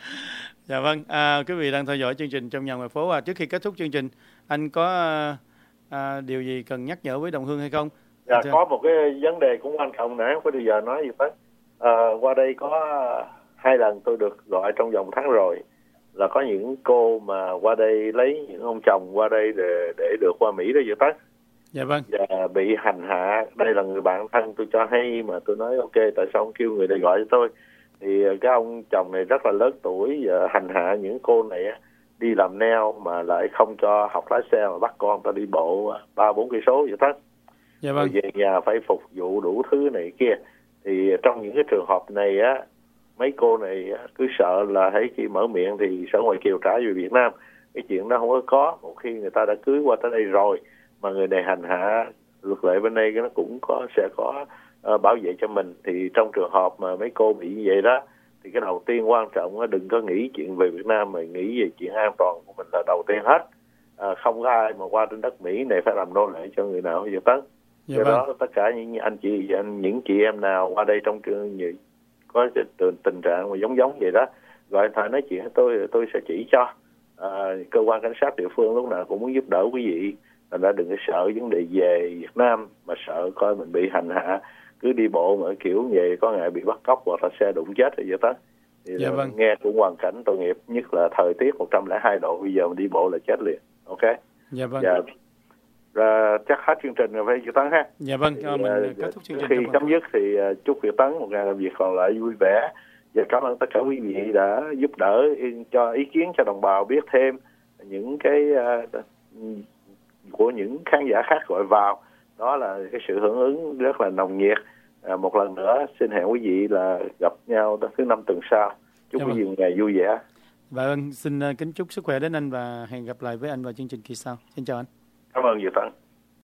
Dạ vâng, à, quý vị đang theo dõi chương trình Trong Nhà Ngoài Phố. À, trước khi kết thúc chương trình, anh có à, à, điều gì cần nhắc nhở với đồng hương hay không? Dạ, Thưa- có một cái vấn đề cũng quan trọng nãy có bây giờ nói gì Tấn. À, qua đây có hai lần tôi được gọi trong vòng tháng rồi, là có những cô mà qua đây lấy những ông chồng qua đây để để được qua Mỹ đó vậy Tấn. Dạ vâng. Và bị hành hạ. Đây là người bạn thân tôi cho hay mà tôi nói ok, tại sao ông kêu người đây gọi cho tôi. Thì cái ông chồng này rất là lớn tuổi và hành hạ những cô này á, đi làm nail mà lại không cho học lái xe mà bắt con ta đi bộ ba bốn cây số vậy đó. Dạ Rồi vâng. về nhà phải phục vụ đủ thứ này kia. Thì trong những cái trường hợp này á, mấy cô này á, cứ sợ là hãy khi mở miệng thì Sở Ngoại kiều trả về Việt Nam. Cái chuyện đó không có có. Một khi người ta đã cưới qua tới đây rồi mà người này hành hạ, luật lệ bên đây nó cũng có sẽ có uh, bảo vệ cho mình. Thì trong trường hợp mà mấy cô bị như vậy đó, thì cái đầu tiên quan trọng đó, đừng có nghĩ chuyện về Việt Nam mà nghĩ về chuyện an toàn của mình là đầu tiên hết. À, không có ai mà qua trên đất Mỹ này phải làm nô lệ cho người nào giờ Tấn. Dạ Do vâng. đó tất cả những anh chị anh những chị em nào qua đây trong trường như có tình, tình trạng mà giống giống vậy đó, gọi điện thoại nói chuyện với tôi, tôi sẽ chỉ cho. À, cơ quan cảnh sát địa phương lúc nào cũng muốn giúp đỡ quý vị. Thành ra đừng có sợ vấn đề về Việt Nam mà sợ coi mình bị hành hạ, cứ đi bộ mà kiểu vậy có ngày bị bắt cóc hoặc là xe đụng chết rồi vậy đó. Thì Dạ vâng. nghe cũng hoàn cảnh tội nghiệp, nhất là thời tiết một trăm lẻ hai độ bây giờ mình đi bộ là chết liền. Ok. Dạ vâng. Dạ. Rồi, chắc hết chương trình rồi phải Việt Tấn ha. Dạ vâng, Thì, cho mình ờ, kết thúc chương trước trình. khi trong chấm dứt thì ờ, chúc Việt Tấn một ngày làm việc còn lại vui vẻ, và cảm ơn tất cả quý vị đã giúp đỡ cho ý kiến cho đồng bào biết thêm những cái uh, của những khán giả khác gọi vào. Đó là cái sự hưởng ứng rất là nồng nhiệt. À, một lần nữa xin hẹn quý vị là gặp nhau thứ năm tuần sau. Chúc Dạ quý vâng. vị một ngày vui vẻ. Và ơn xin ờ, kính chúc sức khỏe đến anh và hẹn gặp lại với anh vào chương trình kỳ sau. Xin chào anh. Cảm ơn Việt Tấn.